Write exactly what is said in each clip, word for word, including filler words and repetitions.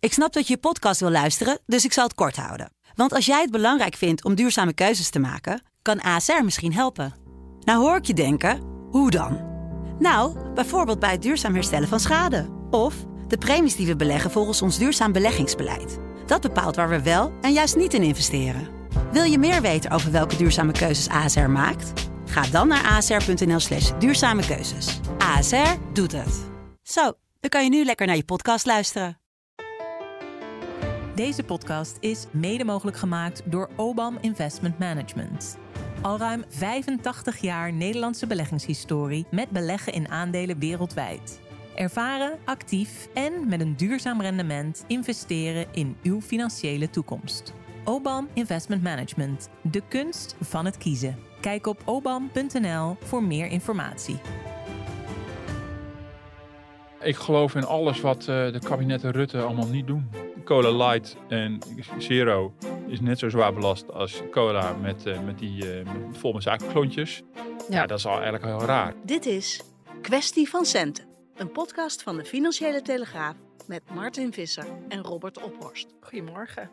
Ik snap dat je je podcast wil luisteren, dus ik zal het kort houden. Want als jij het belangrijk vindt om duurzame keuzes te maken, kan A S R misschien helpen. Nou hoor ik je denken, hoe dan? Nou, bijvoorbeeld bij het duurzaam herstellen van schade. Of de premies die we beleggen volgens ons duurzaam beleggingsbeleid. Dat bepaalt waar we wel en juist niet in investeren. Wil je meer weten over welke duurzame keuzes A S R maakt? Ga dan naar asr.nl slash duurzame keuzes. A S R doet het. Zo, dan kan je nu lekker naar je podcast luisteren. Deze podcast is mede mogelijk gemaakt door OBAM Investment Management. Al ruim vijfentachtig jaar Nederlandse beleggingshistorie met beleggen in aandelen wereldwijd. Ervaren, actief en met een duurzaam rendement investeren in uw financiële toekomst. OBAM Investment Management, de kunst van het kiezen. Kijk op obam punt n l voor meer informatie. Ik geloof in alles wat uh, de kabinetten Rutte allemaal niet doen. Cola Light en Zero is net zo zwaar belast als cola met, uh, met die uh, met, vol met suikerklontjes. Ja. ja, dat is al eigenlijk heel raar. Dit is Kwestie van Centen. Een podcast van de Financiële Telegraaf met Martin Visser en Robert Ophorst. Goedemorgen.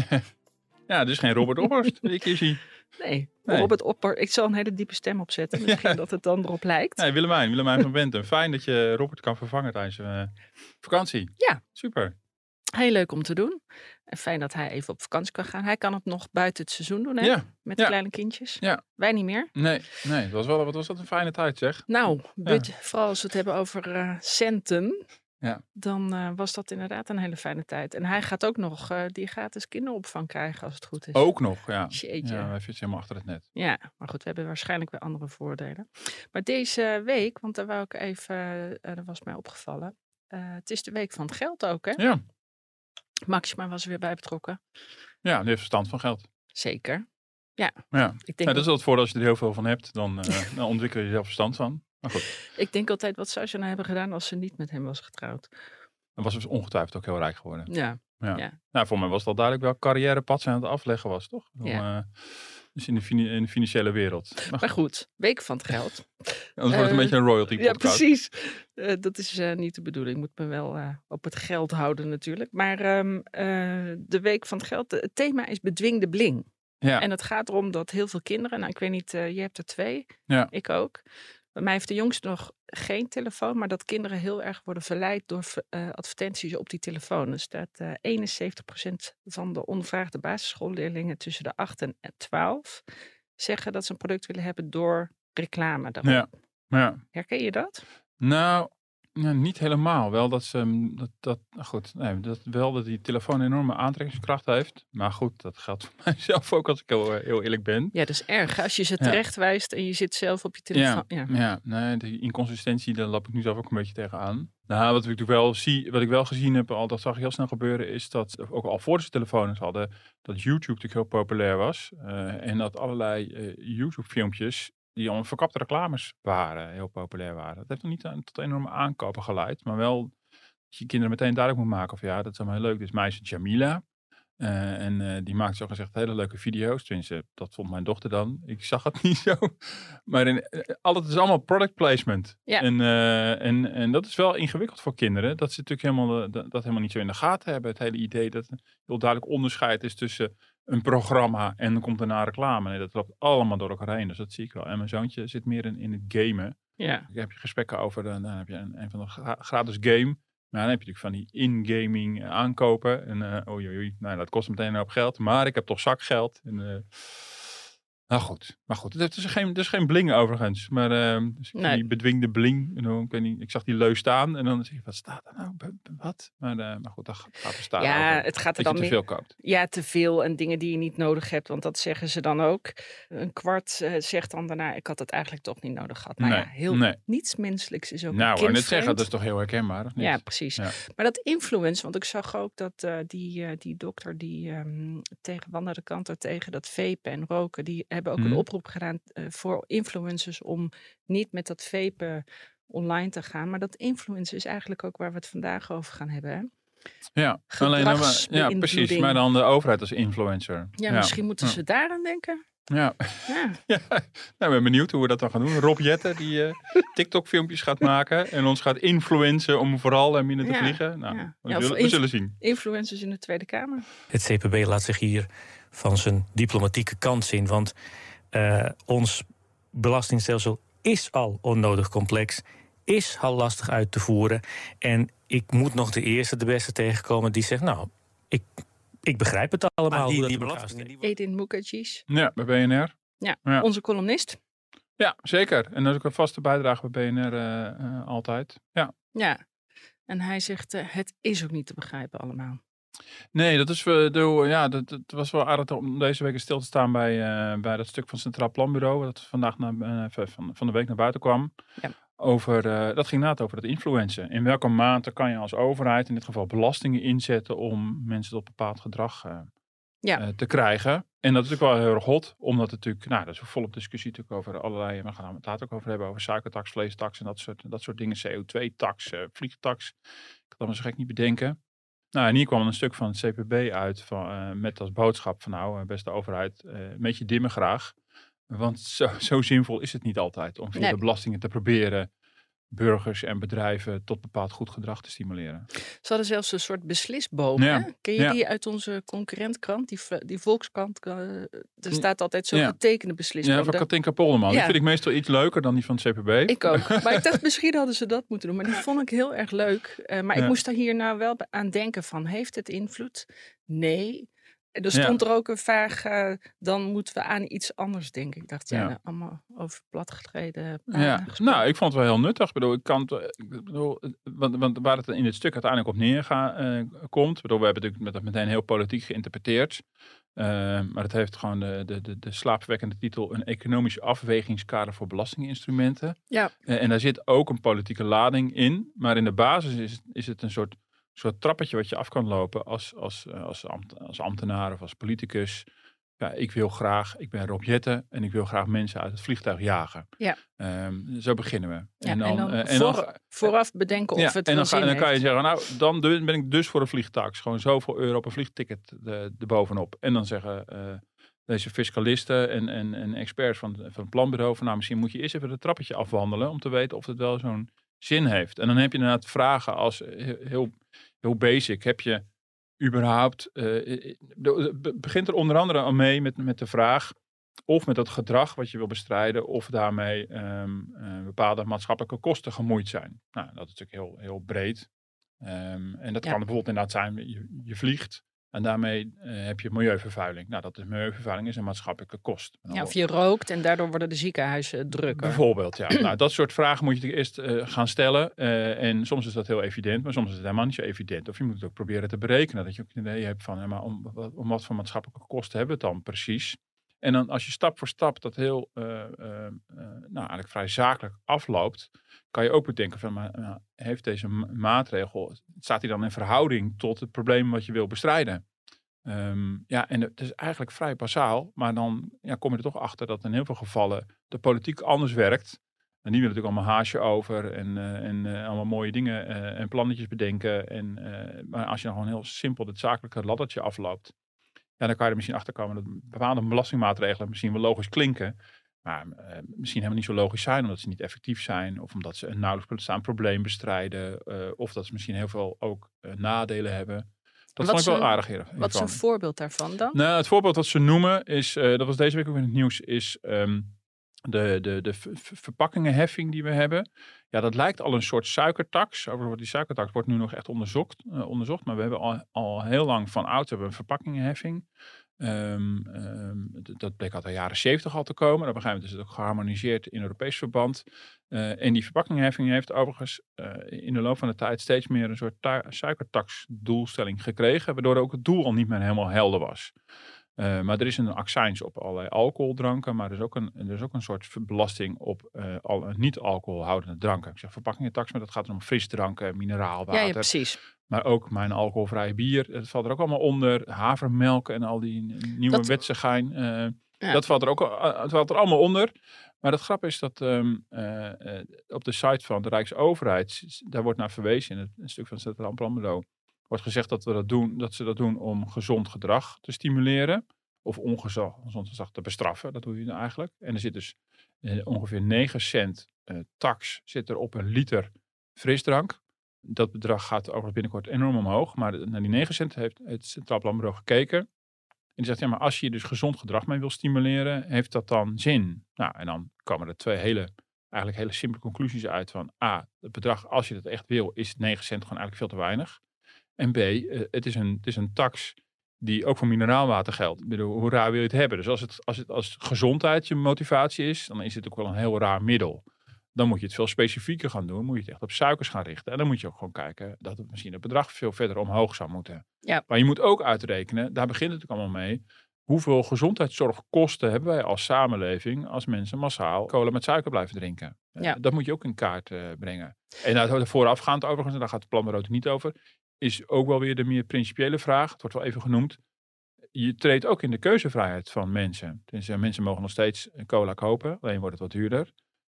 Ja, dus geen Robert Ophorst. Ik is hij. Nee, nee, Robert Ophorst. Ik zal een hele diepe stem opzetten. Misschien ja. dat het dan erop lijkt. Nee, Willemijn, Willemijn van Benten. Fijn dat je Robert kan vervangen tijdens uh, vakantie. Ja. Super. Heel leuk om te doen. En fijn dat hij even op vakantie kan gaan. Hij kan het nog buiten het seizoen doen, hè? Ja. Met ja. kleine kindjes. Ja. Wij niet meer. Nee, nee. Het was wel, wat was dat een fijne tijd, zeg. Nou, budget, ja. vooral als we het hebben over uh, centen. Ja. Dan uh, was dat inderdaad een hele fijne tijd. En hij gaat ook nog uh, die gratis kinderopvang krijgen als het goed is. Ook nog, ja. Jeetje. Ja, wij zitten helemaal achter het net. Ja, maar goed, we hebben waarschijnlijk weer andere voordelen. Maar deze week, want daar wou ik even, uh, dat was mij opgevallen. Uh, het is de week van het geld ook, hè? Ja. Maxima was er weer bij betrokken. Ja, die heeft verstand van geld. Zeker. Ja. ja. Ik denk ja dat is wel het voordeel als je er heel veel van hebt. Dan, uh, dan ontwikkel je zelf verstand van. Maar goed. Ik denk altijd, wat zou ze nou hebben gedaan als ze niet met hem was getrouwd? Dan was ze ongetwijfeld ook heel rijk geworden. Ja. ja. ja. Nou, voor mij was het al duidelijk welk carrièrepad ze aan het afleggen was, toch? Dan, ja. uh, dus in de, fini- in de financiële wereld. Maar, maar goed, week van het geld. Anders uh, wordt het een beetje een royalty podcast. Ja, precies. Uh, dat is uh, niet de bedoeling. Ik moet me wel uh, op het geld houden natuurlijk. Maar um, uh, de week van het geld, het thema is bedwingde bling. Ja. En het gaat erom dat heel veel kinderen, nou ik weet niet, uh, je hebt er twee, ja. ik ook. Bij mij heeft de jongste nog geen telefoon, maar dat kinderen heel erg worden verleid door uh, advertenties op die telefoon. Er staat uh, eenenzeventig procent van de ondervraagde basisschoolleerlingen tussen de acht en twaalf zeggen dat ze een product willen hebben door reclame daarop. Ja. Ja. Herken je dat? Nou, nou, niet helemaal. Wel dat ze, dat, dat, goed, nee, dat, wel dat die telefoon een enorme aantrekkingskracht heeft. Maar goed, dat geldt voor mijzelf ook als ik heel, heel eerlijk ben. Ja, dat is erg. Als je ze terecht ja. wijst en je zit zelf op je telefoon. Ja, ja. ja nee, die inconsistentie, daar loop ik nu zelf ook een beetje tegenaan. Nou, wat ik wel zie, wat ik wel gezien heb, al dat zag ik heel snel gebeuren, is dat ook al voor ze telefoons hadden, dat YouTube natuurlijk heel populair was. Uh, en dat allerlei uh, YouTube-filmpjes die allemaal verkapte reclames waren, heel populair waren. Dat heeft nog niet aan, tot enorme aankopen geleid, maar wel dat je kinderen meteen duidelijk moet maken of ja, dat is allemaal heel leuk. Dit is meisje Jamila. Uh, en uh, die maakt zo gezegd hele leuke video's. Tenminste, dat vond mijn dochter dan. Ik zag het niet zo. Maar in, uh, al het is allemaal product placement. Ja. En, uh, en, en dat is wel ingewikkeld voor kinderen. Dat ze natuurlijk helemaal, uh, dat, dat helemaal niet zo in de gaten hebben. Het hele idee dat er heel duidelijk onderscheid is tussen een programma en dan komt daarna reclame. Nee, dat loopt allemaal door elkaar heen. Dus dat zie ik wel. En mijn zoontje zit meer in, in het gamen. Ja. Ik heb je gesprekken over, dan, dan heb je een, een van de gra- gratis game. Maar dan heb je natuurlijk van die in-gaming aankopen. En uh, oei, oei, nou, dat kost meteen een hoop geld. Maar ik heb toch zakgeld. En, uh, nou goed, maar goed. Het is geen, het is geen bling overigens. Maar uh, dus ik nee. die bedwingde bling. You know, ik, weet niet, ik zag die leus staan. En dan zeg ik, wat staat er nou? Wat? Maar, uh, maar goed, dat gaat er staan ja, over. Het gaat er dat dan je te veel koopt. Ja, te veel en dingen die je niet nodig hebt. Want dat zeggen ze dan ook. Een kwart uh, zegt dan daarna, ik had het eigenlijk toch niet nodig gehad. Nou nee, ja, heel, nee. niets menselijks is ook Nou, een net zeggen, dat is toch heel herkenbaar, of niet? Ja, precies. Ja. Maar dat influence, want ik zag ook dat uh, die, uh, die dokter die um, tegen Wanda de Kanter tegen dat vapen en roken, die hebben ook Hmm. een oproep gedaan uh, voor influencers om niet met dat vapen online te gaan. Maar dat influence is eigenlijk ook waar we het vandaag over gaan hebben, hè? Ja, alleen, ja, precies. Maar dan de overheid als influencer. Ja, ja. misschien moeten ja. ze daaraan denken. Ja. Ja. ja. Nou, ik ben benieuwd hoe we dat dan gaan doen. Rob Jetten die uh, TikTok-filmpjes gaat maken en ons gaat influencen om vooral uh, minder te Ja. vliegen. Nou, Ja. we, Ja, zullen, we inf- zullen zien. Influencers in de Tweede Kamer. Het C P B laat zich hier van zijn diplomatieke kant zien. Want uh, ons belastingstelsel is al onnodig complex, is al lastig uit te voeren. En ik moet nog de eerste, de beste tegenkomen die zegt, nou, ik, ik begrijp het allemaal. Maar die, hoe die dat belastingen, die Edin Mukherjee. Ja, bij B N R. Ja, Ja. onze columnist. Ja, zeker. En dat is ook een vaste bijdrage bij B N R uh, uh, altijd. Ja. Ja. En hij zegt, uh, het is ook niet te begrijpen allemaal. Nee, dat is uh, de, ja, dat, dat was wel aardig om deze week stil te staan bij, uh, bij dat stuk van het Centraal Planbureau dat vandaag naar, uh, van, van de week naar buiten kwam. Ja. Over, uh, dat ging inderdaad over het influencen. In welke mate kan je als overheid in dit geval belastingen inzetten om mensen tot bepaald gedrag uh, ja. uh, te krijgen. En dat is natuurlijk wel heel erg hot, omdat het natuurlijk, nou, dat is volop discussie natuurlijk over allerlei, we gaan het later ook over hebben, over suikertax, vleestax en dat soort, dat soort dingen, C O twee tax, uh, vliegtax. Ik kan dat me zo gek niet bedenken. Nou, en hier kwam een stuk van het C P B uit van, uh, met als boodschap van nou, beste overheid, uh, een beetje dimmen graag. Want zo, zo zinvol is het niet altijd om via nee. de belastingen te proberen burgers en bedrijven tot bepaald goed gedrag te stimuleren. Ze hadden zelfs een soort beslisboom. Ja. Hè? Ken je ja. die uit onze concurrentkrant? Die, die Volkskrant, uh, er staat altijd zo'n ja. getekende beslisboom. Ja, van Katinka Polderman. Ja. Die vind ik meestal iets leuker dan die van het C P B. Ik ook. Maar ik dacht, misschien hadden ze dat moeten doen. Maar die vond ik heel erg leuk. Uh, maar ja. ik moest er hier nou wel aan denken van, heeft het invloed? Nee. Er stond ja. er ook een vraag, uh, dan moeten we aan iets anders denken. Ik dacht, ja, ja. Nou, allemaal over platgetreden. Ja. Nou, ik vond het wel heel nuttig. Ik bedoel, ik kan, ik bedoel, want, want waar het in het stuk uiteindelijk op neerkomt. Uh, we hebben natuurlijk met dat meteen heel politiek geïnterpreteerd. Uh, maar het heeft gewoon de, de, de, de slaapverwekkende titel een economisch afwegingskader voor belastinginstrumenten. Ja. Uh, en daar zit ook een politieke lading in. Maar in de basis is, is het een soort... soort trappetje wat je af kan lopen als, als, als, ambt, als ambtenaar of als politicus. Ja, ik wil graag, ik ben Rob Jetten en ik wil graag mensen uit het vliegtuig jagen. Ja. Um, zo beginnen we. Ja, en dan, en dan, uh, en voor, dan vooraf bedenken of ja, het en wel dan, ga, zin en dan kan je heeft. zeggen, nou, dan ben ik dus voor een vliegtax. Gewoon zoveel euro op een vliegticket erbovenop. En dan zeggen uh, deze fiscalisten en, en, en experts van, van het planbureau van, nou, misschien moet je eerst even het trappetje afwandelen om te weten of het wel zo'n zin heeft. En dan heb je inderdaad vragen als heel, heel basic. Heb je überhaupt... Uh, begint er onder andere al mee met, met de vraag of met dat gedrag wat je wil bestrijden of daarmee um, uh, bepaalde maatschappelijke kosten gemoeid zijn. Nou, dat is natuurlijk heel, heel breed. Um, en dat ja. kan bijvoorbeeld inderdaad zijn, je, je vliegt en daarmee uh, heb je milieuvervuiling. Nou, dat is milieuvervuiling is een maatschappelijke kost. Ja, of je rookt en daardoor worden de ziekenhuizen drukker. Bijvoorbeeld, ja. Nou, dat soort vragen moet je eerst uh, gaan stellen. Uh, en soms is dat heel evident, maar soms is het helemaal niet zo evident. Of je moet het ook proberen te berekenen. Dat je ook een idee hebt van, ja, maar om, om wat voor maatschappelijke kosten hebben we het dan precies? En dan als je stap voor stap dat heel, uh, uh, uh, nou eigenlijk vrij zakelijk afloopt, kan je ook bedenken van, maar uh, heeft deze ma- maatregel, staat die dan in verhouding tot het probleem wat je wil bestrijden? Um, ja, en het is eigenlijk vrij basaal, maar dan ja, kom je er toch achter dat in heel veel gevallen de politiek anders werkt. En die willen natuurlijk allemaal haasje over en, uh, en uh, allemaal mooie dingen uh, en plannetjes bedenken. En, uh, maar als je dan gewoon heel simpel het zakelijke laddertje afloopt, ja, dan kan je er misschien achter komen dat bepaalde belastingmaatregelen misschien wel logisch klinken, maar uh, misschien helemaal niet zo logisch zijn, omdat ze niet effectief zijn, of omdat ze een nauwelijks bestaand probleem bestrijden, uh, of dat ze misschien heel veel ook uh, nadelen hebben. Dat wat vond ik wel een, aardig hiervan. Wat is een voorbeeld daarvan dan? Nou, het voorbeeld dat ze noemen is, uh, dat was deze week ook in het nieuws, is um, de, de, de v- verpakkingenheffing die we hebben. Ja, dat lijkt al een soort suikertax. Overigens, die suikertax wordt nu nog echt onderzocht, uh, onderzocht maar we hebben al, al heel lang van oud hebben we een verpakkingenheffing. Um, um, d- dat bleek al de jaren zeventig al te komen. Op een gegeven moment is het ook geharmoniseerd in Europees verband. Uh, en die verpakkingenheffing heeft overigens uh, in de loop van de tijd steeds meer een soort tu- suikertaxdoelstelling gekregen, waardoor ook het doel al niet meer helemaal helder was. Uh, maar er is een accijns op allerlei alcoholdranken, maar er is ook een, er is ook een soort belasting op uh, al, niet-alcoholhoudende dranken. Ik zeg verpakkingentax, maar dat gaat om frisdranken, mineraalwater. Ja, ja, precies. Maar ook mijn alcoholvrije bier, dat valt er ook allemaal onder. Havermelk en al die nieuwe Dat- wetsigheid. Uh, Ja. Dat valt er ook uh, het valt er allemaal onder. Maar het grap is dat um, uh, uh, op de site van de Rijksoverheid, daar wordt naar verwezen in het een stuk van het Centraal Planbureau, wordt gezegd dat we dat doen, dat ze dat doen om gezond gedrag te stimuleren. of ongezond gedrag te bestraffen. Dat doe je nou eigenlijk. En er zit dus uh, ongeveer negen cent uh, tax zit er op een liter frisdrank. Dat bedrag gaat overigens binnenkort enorm omhoog. Maar naar die negen cent heeft het Centraal Planbureau gekeken. En die zegt, ja, maar als je dus gezond gedrag mee wil stimuleren, heeft dat dan zin? Nou, en dan komen er twee hele, eigenlijk hele simpele conclusies uit van A, het bedrag, als je dat echt wil, is negen cent gewoon eigenlijk veel te weinig. En B, uh, het, is een, het is een tax die ook voor mineraalwater geldt. Ik bedoel, hoe raar wil je het hebben? Dus als het, als het als gezondheid je motivatie is, dan is het ook wel een heel raar middel. Dan moet je het veel specifieker gaan doen. Moet je het echt op suikers gaan richten. En dan moet je ook gewoon kijken dat het misschien het bedrag veel verder omhoog zou moeten. Ja. Maar je moet ook uitrekenen, daar begint het ook allemaal mee. Hoeveel gezondheidszorgkosten hebben wij als samenleving als mensen massaal cola met suiker blijven drinken? Ja. Uh, dat moet je ook in kaart uh, brengen. En nou, voorafgaand overigens, en daar gaat het planbureau het niet over, is ook wel weer de meer principiële vraag. Het wordt wel even genoemd. Je treedt ook in de keuzevrijheid van mensen. Dus, uh, mensen mogen nog steeds cola kopen, alleen wordt het wat duurder.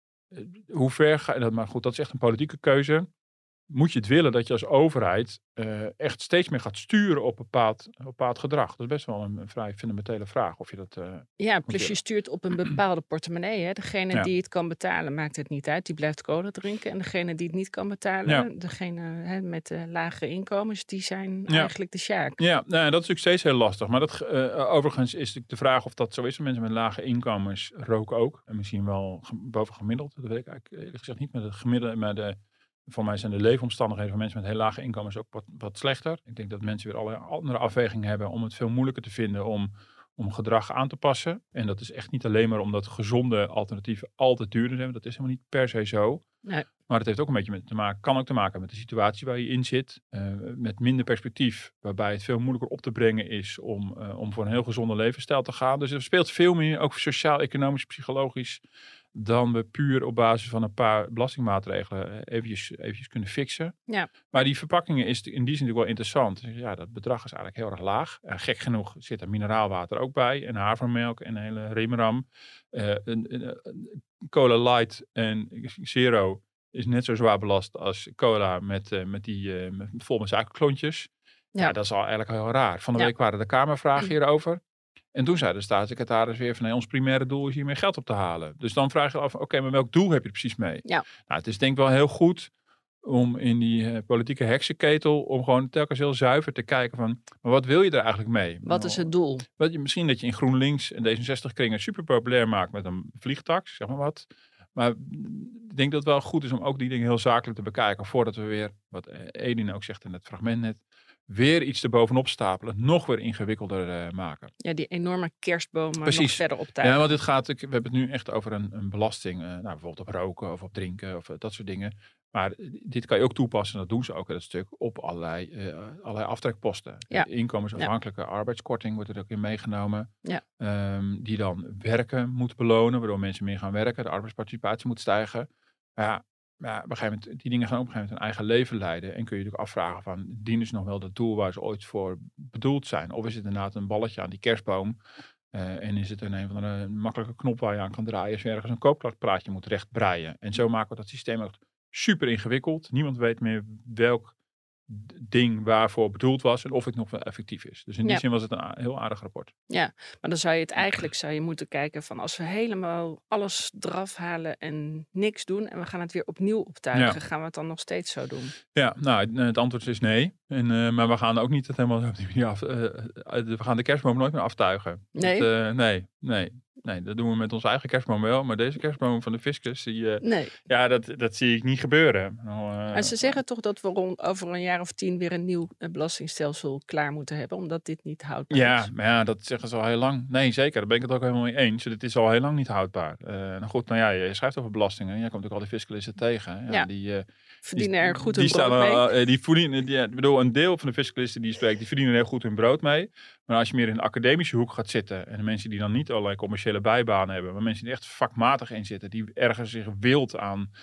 Hoe ver ga je dat? Maar goed, dat is echt een politieke keuze. Moet je het willen dat je als overheid uh, echt steeds meer gaat sturen op bepaald, op bepaald gedrag? Dat is best wel een, een vrij fundamentele vraag. Of je dat, uh, ja, plus je stuurt op een bepaalde portemonnee. Hè. Degene ja. die het kan betalen, maakt het niet uit. Die blijft cola drinken. En degene die het niet kan betalen, ja. degene hè, met uh, lage inkomens, die zijn ja. eigenlijk de sjaak. Ja, nou, dat is natuurlijk steeds heel lastig. Maar dat, uh, overigens is natuurlijk de vraag of dat zo is. Mensen met lage inkomens roken ook. En misschien wel ge- boven gemiddeld. Dat weet ik eigenlijk eerlijk gezegd niet. Met het gemiddelde, maar de Voor mij zijn de leefomstandigheden van mensen met heel lage inkomens ook wat, wat slechter. Ik denk dat mensen weer allerlei andere afwegingen hebben om het veel moeilijker te vinden om, om gedrag aan te passen. En dat is echt niet alleen maar omdat gezonde alternatieven altijd duurder zijn. Dat is helemaal niet per se zo. Nee. Maar het heeft ook een beetje met te maken, kan ook te maken met de situatie waar je in zit. Uh, met minder perspectief, waarbij het veel moeilijker op te brengen is om, uh, om voor een heel gezonde levensstijl te gaan. Dus er speelt veel meer, ook sociaal, economisch, psychologisch, dan we puur op basis van een paar belastingmaatregelen eventjes, eventjes kunnen fixen. Ja. Maar die verpakkingen is in die zin natuurlijk wel interessant. Ja, dat bedrag is eigenlijk heel erg laag. Uh, gek genoeg zit er mineraalwater ook bij. En havermelk en een hele remeram. Uh, een, een, een Cola Light en Zero is net zo zwaar belast als cola met, uh, met die uh, met, vol met suikerklontjes. Ja. ja, dat is al eigenlijk heel raar. Van de ja. week waren de Kamervragen hierover. En toen zei de staatssecretaris weer van nee, ons primaire doel is hier meer geld op te halen. Dus dan vraag je af, oké, okay, maar welk doel heb je er precies mee? Ja. Nou, het is denk ik wel heel goed om in die uh, politieke heksenketel, om gewoon telkens heel zuiver te kijken van, maar wat wil je er eigenlijk mee? Wat nou, is het doel? Wat je, misschien dat je in GroenLinks en D zesenzestig kringen super populair maakt met een vliegtax, zeg maar wat. Maar ik denk dat het wel goed is om ook die dingen heel zakelijk te bekijken, voordat we weer, wat Edin ook zegt in het fragment net, weer iets erbovenop stapelen, nog weer ingewikkelder uh, maken. Ja, die enorme kerstbomen Precies. nog verder optuigen. Ja, want dit gaat, we hebben het nu echt over een, een belasting, uh, nou, bijvoorbeeld op roken of op drinken of uh, dat soort dingen. Maar dit kan je ook toepassen, en dat doen ze ook in dat stuk, op allerlei, uh, allerlei aftrekposten. Ja. Inkomensafhankelijke ja. arbeidskorting wordt er ook in meegenomen. Ja. Um, die dan werken moet belonen, waardoor mensen meer gaan werken. De arbeidsparticipatie moet stijgen. Ja, ja, op een gegeven moment, die dingen gaan op een gegeven moment een eigen leven leiden. En kun je natuurlijk afvragen van, dienen ze nog wel dat doel waar ze ooit voor bedoeld zijn? Of is het inderdaad een balletje aan die kerstboom? Uh, en is het een, een van de makkelijke knop waar je aan kan draaien als je ergens een koopkrachtpraatje moet rechtbreien? En zo maken we dat systeem ook super ingewikkeld. Niemand weet meer welk ding waarvoor bedoeld was en of het nog wel effectief is. Dus in die ja. zin was het een a- heel aardig rapport. Ja, maar dan zou je het eigenlijk zou je moeten kijken van als we helemaal alles eraf halen en niks doen en we gaan het weer opnieuw optuigen, ja. gaan we het dan nog steeds zo doen? Ja, nou, het antwoord is nee. En, uh, maar we gaan ook niet het helemaal op die manier af. Uh, we gaan de kerstboom nooit meer aftuigen. Nee? Dat, uh, nee, nee. Nee, dat doen we met onze eigen kerstboom wel. Maar deze kerstboom van de fiscus, die, uh, nee. ja, dat, dat zie ik niet gebeuren. Nou, uh, maar ze zeggen toch dat we rond, over een jaar of tien weer een nieuw uh, belastingstelsel klaar moeten hebben, omdat dit niet houdbaar ja, is. Maar ja, dat zeggen ze al heel lang. Nee, zeker. Daar ben ik het ook helemaal mee eens. Dit is al heel lang niet houdbaar. Uh, nou goed, nou ja, je schrijft over belastingen. Jij komt ook al die fiscalisten tegen. Ja, ja. Die, uh, verdienen er goed hun brood staan, mee. Uh, die verdienen, die, ik bedoel, een deel van de fiscalisten die spreekt, die verdienen heel goed hun brood mee. Maar als je meer in de academische hoek gaat zitten en de mensen die dan niet allerlei commerciële bijbanen hebben, maar mensen die echt vakmatig in zitten, die ergens zich wild aan,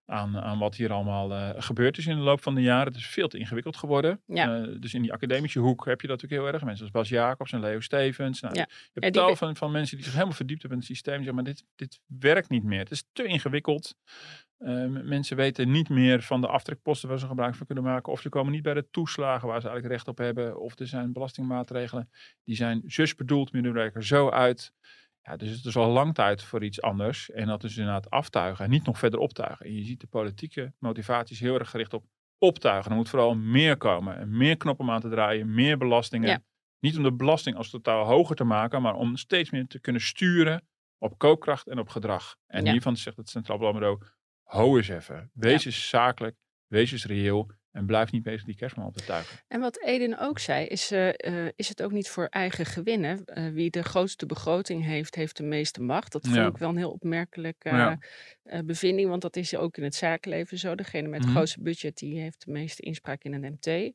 aan, aan wat hier allemaal uh, gebeurd is in de loop van de jaren. Het is veel te ingewikkeld geworden. Ja. Uh, dus in die academische hoek heb je dat natuurlijk heel erg. Mensen als Bas Jacobs en Leo Stevens. Nou, Ja. Je hebt Ja, die- tal van, van mensen die zich helemaal verdiept hebben in het systeem. Zeg maar dit, dit werkt niet meer. Het is te ingewikkeld. Uh, mensen weten niet meer van de aftrekposten waar ze gebruik van kunnen maken. Of ze komen niet bij de toeslagen waar ze eigenlijk recht op hebben. Of er zijn belastingmaatregelen. Die zijn zus bedoeld, maar die werken zo uit. Ja, dus het is al lang tijd voor iets anders. En dat is inderdaad aftuigen en niet nog verder optuigen. En je ziet de politieke motivaties heel erg gericht op optuigen. Er moet vooral meer komen. En meer knoppen om aan te draaien. Meer belastingen. Ja. Niet om de belasting als totaal hoger te maken. Maar om steeds meer te kunnen sturen op koopkracht en op gedrag. En Ja. hiervan zegt het Centraal Planbureau. Ho eens even. Wees Ja. eens zakelijk. Wees eens reëel. En blijf niet bezig die kerstman op te tuigen. En wat Eden ook zei, is, uh, uh, is het ook niet voor eigen gewinnen. Uh, wie de grootste begroting heeft, heeft de meeste macht. Dat vond Ja. ik wel een heel opmerkelijke Ja. uh, bevinding. Want dat is ook in het zakenleven zo. Degene met het Mhm. grootste budget, die heeft de meeste inspraak in een M T.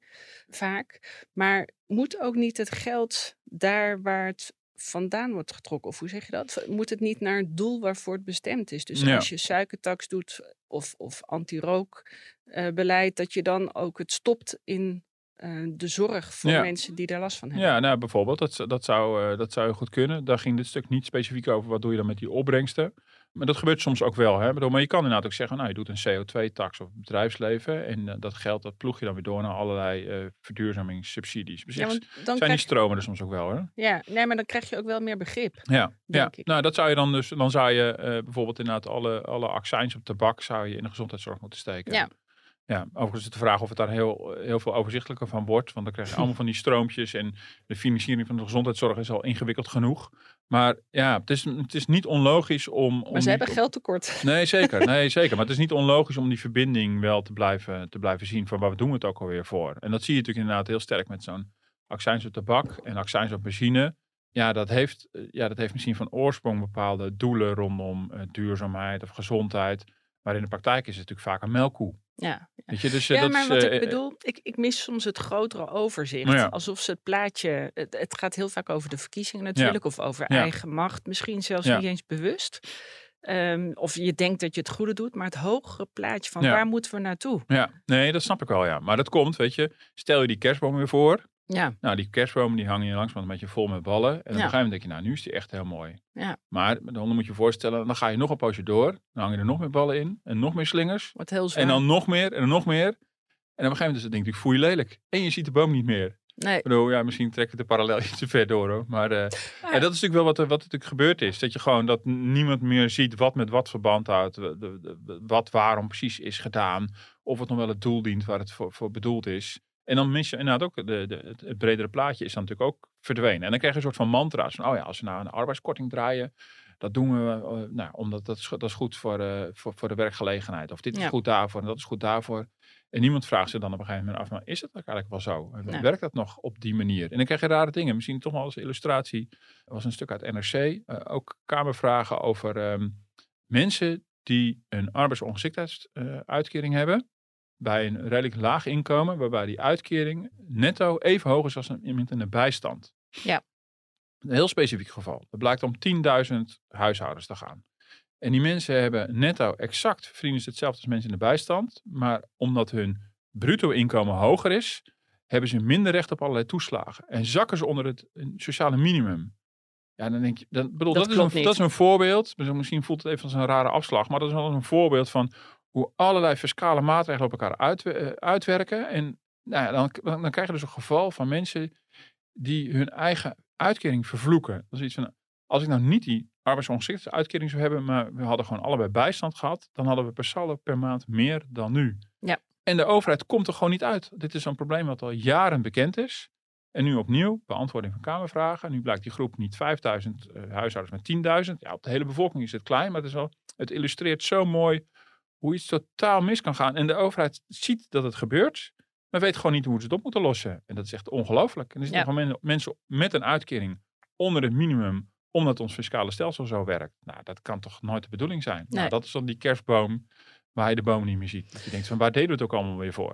Vaak. Maar moet ook niet het geld daar waar het vandaan wordt getrokken? Of hoe zeg je dat? Moet het niet naar het doel waarvoor het bestemd is? Dus Ja. als je suikertax doet of, of anti-rookbeleid, uh, dat je dan ook het stopt in uh, de zorg voor Ja. mensen die daar last van hebben. Ja, nou bijvoorbeeld, dat, dat, zou, uh, dat zou goed kunnen. Daar ging dit stuk niet specifiek over. Wat doe je dan met die opbrengsten? Maar dat gebeurt soms ook wel. Hè? Maar je kan inderdaad ook zeggen, nou je doet een C O twee tax op het bedrijfsleven. En uh, dat geld, dat ploeg je dan weer door naar allerlei uh, verduurzamingssubsidies. Dus Ja, want dan zijn krijg... die stromen er soms ook wel, hè? ja, nee, maar dan krijg je ook wel meer begrip. Ja, ja. ik. Nou dat zou je dan dus, dan zou je uh, bijvoorbeeld inderdaad alle, alle accijns op tabak zou je in de gezondheidszorg moeten steken. Ja. Ja, overigens is het de vraag of het daar heel, heel veel overzichtelijker van wordt. Want dan krijg je allemaal van die stroompjes. En de financiering van de gezondheidszorg is al ingewikkeld genoeg. Maar ja, het is, het is niet onlogisch om... Maar om ze die, hebben geldtekort. Nee, zeker. Nee, zeker. Maar het is niet onlogisch om die verbinding wel te blijven, te blijven zien. Van waar doen we het ook alweer voor? En dat zie je natuurlijk inderdaad heel sterk met zo'n accijns op tabak en accijns op benzine. Ja, dat heeft, ja, dat heeft misschien van oorsprong bepaalde doelen rondom uh, duurzaamheid of gezondheid. Maar in de praktijk is het natuurlijk vaak een melkkoe. Ja, Weet je, dus, ja dat maar is, wat uh, ik bedoel, ik, ik mis soms het grotere overzicht. Ja. Alsof ze het plaatje, het, het gaat heel vaak over de verkiezingen natuurlijk, Ja. of over Ja. eigen macht, misschien zelfs Ja. niet eens bewust. Um, of je denkt dat je het goede doet, maar het hogere plaatje van Ja. waar moeten we naartoe? Ja, nee, dat snap ik wel, ja. Maar dat komt, weet je, stel je die kerstboom weer voor. Ja, Nou, die kerstbomen die hangen je langs een beetje vol met ballen. En op een Ja. gegeven moment denk je, nou, nu is die echt heel mooi. Ja. Maar dan moet je je voorstellen, dan ga je nog een poosje door. Dan hangen er nog meer ballen in. En nog meer slingers. wordt heel zwaar. En dan nog meer en dan nog meer. En op een gegeven moment is het denk ik, voel je lelijk. En je ziet de boom niet meer. Nee, Ik bedoel, ja, misschien trek ik de parallel iets te ver door, hoor. Maar uh, Ja. en dat is natuurlijk wel wat er wat natuurlijk gebeurd is. Dat je gewoon, dat niemand meer ziet wat met wat verband houdt. De, de, de, wat waarom precies is gedaan. Of het nog wel het doel dient waar het voor, voor bedoeld is. En dan mis je inderdaad ook, de, de, het, het bredere plaatje is dan natuurlijk ook verdwenen. En dan krijg je een soort van mantra's van, oh ja, als we nou een arbeidskorting draaien, dat doen we, uh, nou, omdat dat is, dat is goed voor, uh, voor, voor de werkgelegenheid. Of dit is Ja. goed daarvoor en dat is goed daarvoor. En niemand vraagt zich dan op een gegeven moment af, maar is dat eigenlijk wel zo? Nee. Werkt dat nog op die manier? En dan krijg je rare dingen. Misschien toch wel als illustratie. Er was een stuk uit N R C, uh, ook kamervragen over um, mensen die een arbeidsongeschiktheidsuitkering uh, hebben. Bij een redelijk laag inkomen, waarbij die uitkering netto even hoog is als een, iemand in de bijstand. Ja. Een heel specifiek geval. Het blijkt om tienduizend huishoudens te gaan. En die mensen hebben netto exact, verdienen ze hetzelfde als mensen in de bijstand. Maar omdat hun bruto inkomen hoger is, hebben ze minder recht op allerlei toeslagen. En zakken ze onder het sociale minimum. Ja, dan denk je, dan, bedoel, Dat dat, is klopt een, niet. dat is een voorbeeld. Misschien voelt het even als een rare afslag, maar dat is wel een voorbeeld van hoe allerlei fiscale maatregelen op elkaar uit, uh, uitwerken. En nou ja, dan, dan, dan krijg je dus een geval van mensen die hun eigen uitkering vervloeken. Dat is iets van, als ik nou niet die arbeidsongeschiktheidsuitkering zou hebben, maar we hadden gewoon allebei bijstand gehad, dan hadden we per saldo per maand meer dan nu. Ja. En de overheid komt er gewoon niet uit. Dit is een probleem wat al jaren bekend is. En nu opnieuw, beantwoording van Kamervragen. Nu blijkt die groep niet vijfduizend uh, huishoudens, maar tienduizend. Ja, op de hele bevolking is het klein, maar het, is wel, het illustreert zo mooi hoe iets totaal mis kan gaan. En de overheid ziet dat het gebeurt, maar weet gewoon niet hoe ze het op moeten lossen. En dat is echt ongelooflijk. En er zitten Ja. gewoon mensen met een uitkering onder het minimum, omdat ons fiscale stelsel zo werkt. Nou, dat kan toch nooit de bedoeling zijn. Nee. Nou, dat is dan die kerstboom waar je de boom niet meer ziet. Dat je denkt van, waar deden we het ook allemaal weer voor?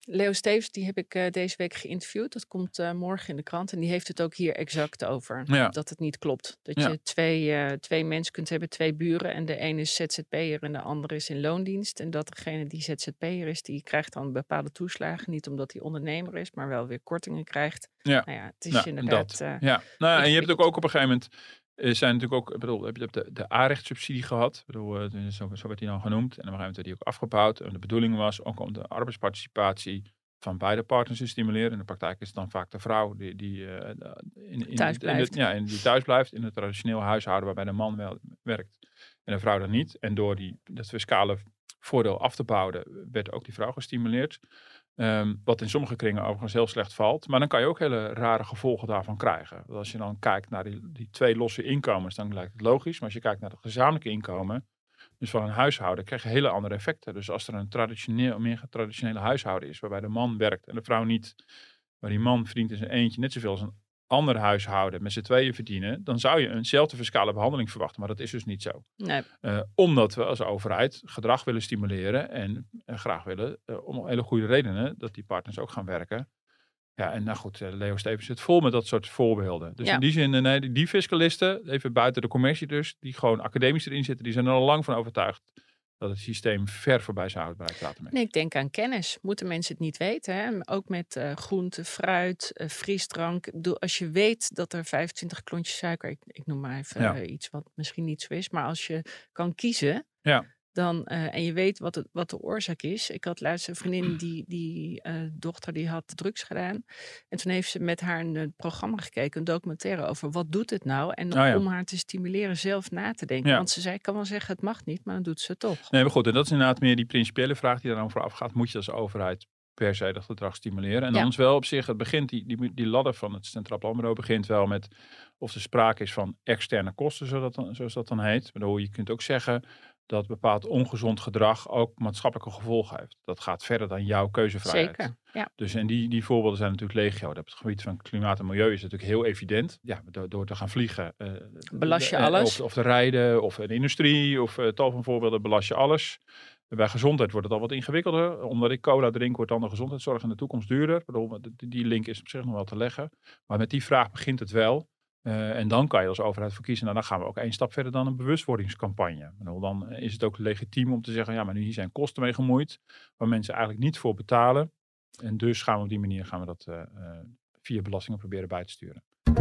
Leo Stevens, die heb ik uh, deze week geïnterviewd. Dat komt uh, morgen in de krant. En die heeft het ook hier exact over. Ja. Dat het niet klopt. Dat Ja. je twee, uh, twee mensen kunt hebben, twee buren. En de ene is Z Z P'er en de andere is in loondienst. En dat degene die Z Z P'er is, die krijgt dan bepaalde toeslagen. Niet omdat hij ondernemer is, maar wel weer kortingen krijgt. Ja. Nou ja, het is Nou, inderdaad... dat. Uh, ja. Nou, en je hebt ook, ingewikkeld. ook op een gegeven moment... Er zijn natuurlijk ook, ik bedoel, heb je de, de A-rechtssubsidie gehad. Ik bedoel, uh, zo, zo werd die dan genoemd. En op een gegeven moment werd die ook afgebouwd. En de bedoeling was ook om de arbeidsparticipatie van beide partners te stimuleren. In de praktijk is het dan vaak de vrouw die, die, uh, in, in, Thuis in, blijft. in, ja, in, die thuis blijft. In het traditioneel huishouden waarbij de man wel werkt. En de vrouw dan niet. En door die, dat fiscale voordeel af te bouwen, werd ook die vrouw gestimuleerd. Um, wat in sommige kringen overigens heel slecht valt. Maar dan kan je ook hele rare gevolgen daarvan krijgen. Want als je dan kijkt naar die, die twee losse inkomens, dan lijkt het logisch. Maar als je kijkt naar het gezamenlijke inkomen, dus van een huishouden, krijg je hele andere effecten. Dus als er een traditioneel, meer traditionele huishouden is, waarbij de man werkt en de vrouw niet, waar die man verdient in zijn eentje net zoveel als een ander huishouden met z'n tweeën verdienen, dan zou je eenzelfde fiscale behandeling verwachten. Maar dat is dus niet zo. Nee. Uh, omdat we als overheid gedrag willen stimuleren en uh, graag willen, uh, om hele goede redenen, dat die partners ook gaan werken. Ja, en nou goed, uh, Leo Stevens zit vol met dat soort voorbeelden. Dus Ja. in die zin, uh, nee, die, die fiscalisten, even buiten de commercie dus, die gewoon academisch erin zitten, die zijn er al lang van overtuigd dat het systeem ver voorbij zijn houdbaarheid laten Nee, ik denk aan kennis. Moeten mensen het niet weten? Hè? Ook met uh, groente, fruit, uh, frisdrank. Doe, als je weet dat er vijfentwintig klontjes suiker... Ik, ik noem maar even Ja. uh, iets wat misschien niet zo is. Maar als je kan kiezen... Ja. Dan, uh, en je weet wat, het, wat de oorzaak is. Ik had laatst een vriendin, die, die uh, dochter, die had drugs gedaan. En toen heeft ze met haar een, een programma gekeken, een documentaire over wat doet het nou? En Oh ja. om haar te stimuleren zelf na te denken. Ja. Want ze zei, ik kan wel zeggen, het mag niet, maar dan doet ze het toch. Nee, maar goed, en dat is inderdaad meer die principiële vraag die er dan vooraf gaat. Moet je als overheid per se dat gedrag stimuleren? En Ja. dan is wel op zich, het begint, die, die, die ladder van het Centraal Planbureau begint wel met of er sprake is van externe kosten, zodat dan, zoals dat dan heet. Ik bedoel, je kunt ook zeggen dat bepaald ongezond gedrag ook maatschappelijke gevolgen heeft. Dat gaat verder dan jouw keuzevrijheid. Zeker, ja. Dus en die, die voorbeelden zijn natuurlijk legio. Op het gebied van klimaat en milieu is het natuurlijk heel evident. Ja, door, door te gaan vliegen. Uh, Belast je uh, alles. Of, of te rijden, of een industrie, of uh, tal van voorbeelden belast je alles. Bij gezondheid wordt het al wat ingewikkelder. Omdat ik cola drink, wordt dan de gezondheidszorg in de toekomst duurder. Ik bedoel, die link is op zich nog wel te leggen. Maar met die vraag begint het wel. Uh, en dan kan je als overheid voor kiezen. Nou, dan gaan we ook één stap verder dan een bewustwordingscampagne. Bedoel, dan is het ook legitiem om te zeggen, ja, maar nu hier zijn kosten mee gemoeid, waar mensen eigenlijk niet voor betalen. En dus gaan we op die manier gaan we dat uh, uh, via belastingen proberen bij te sturen.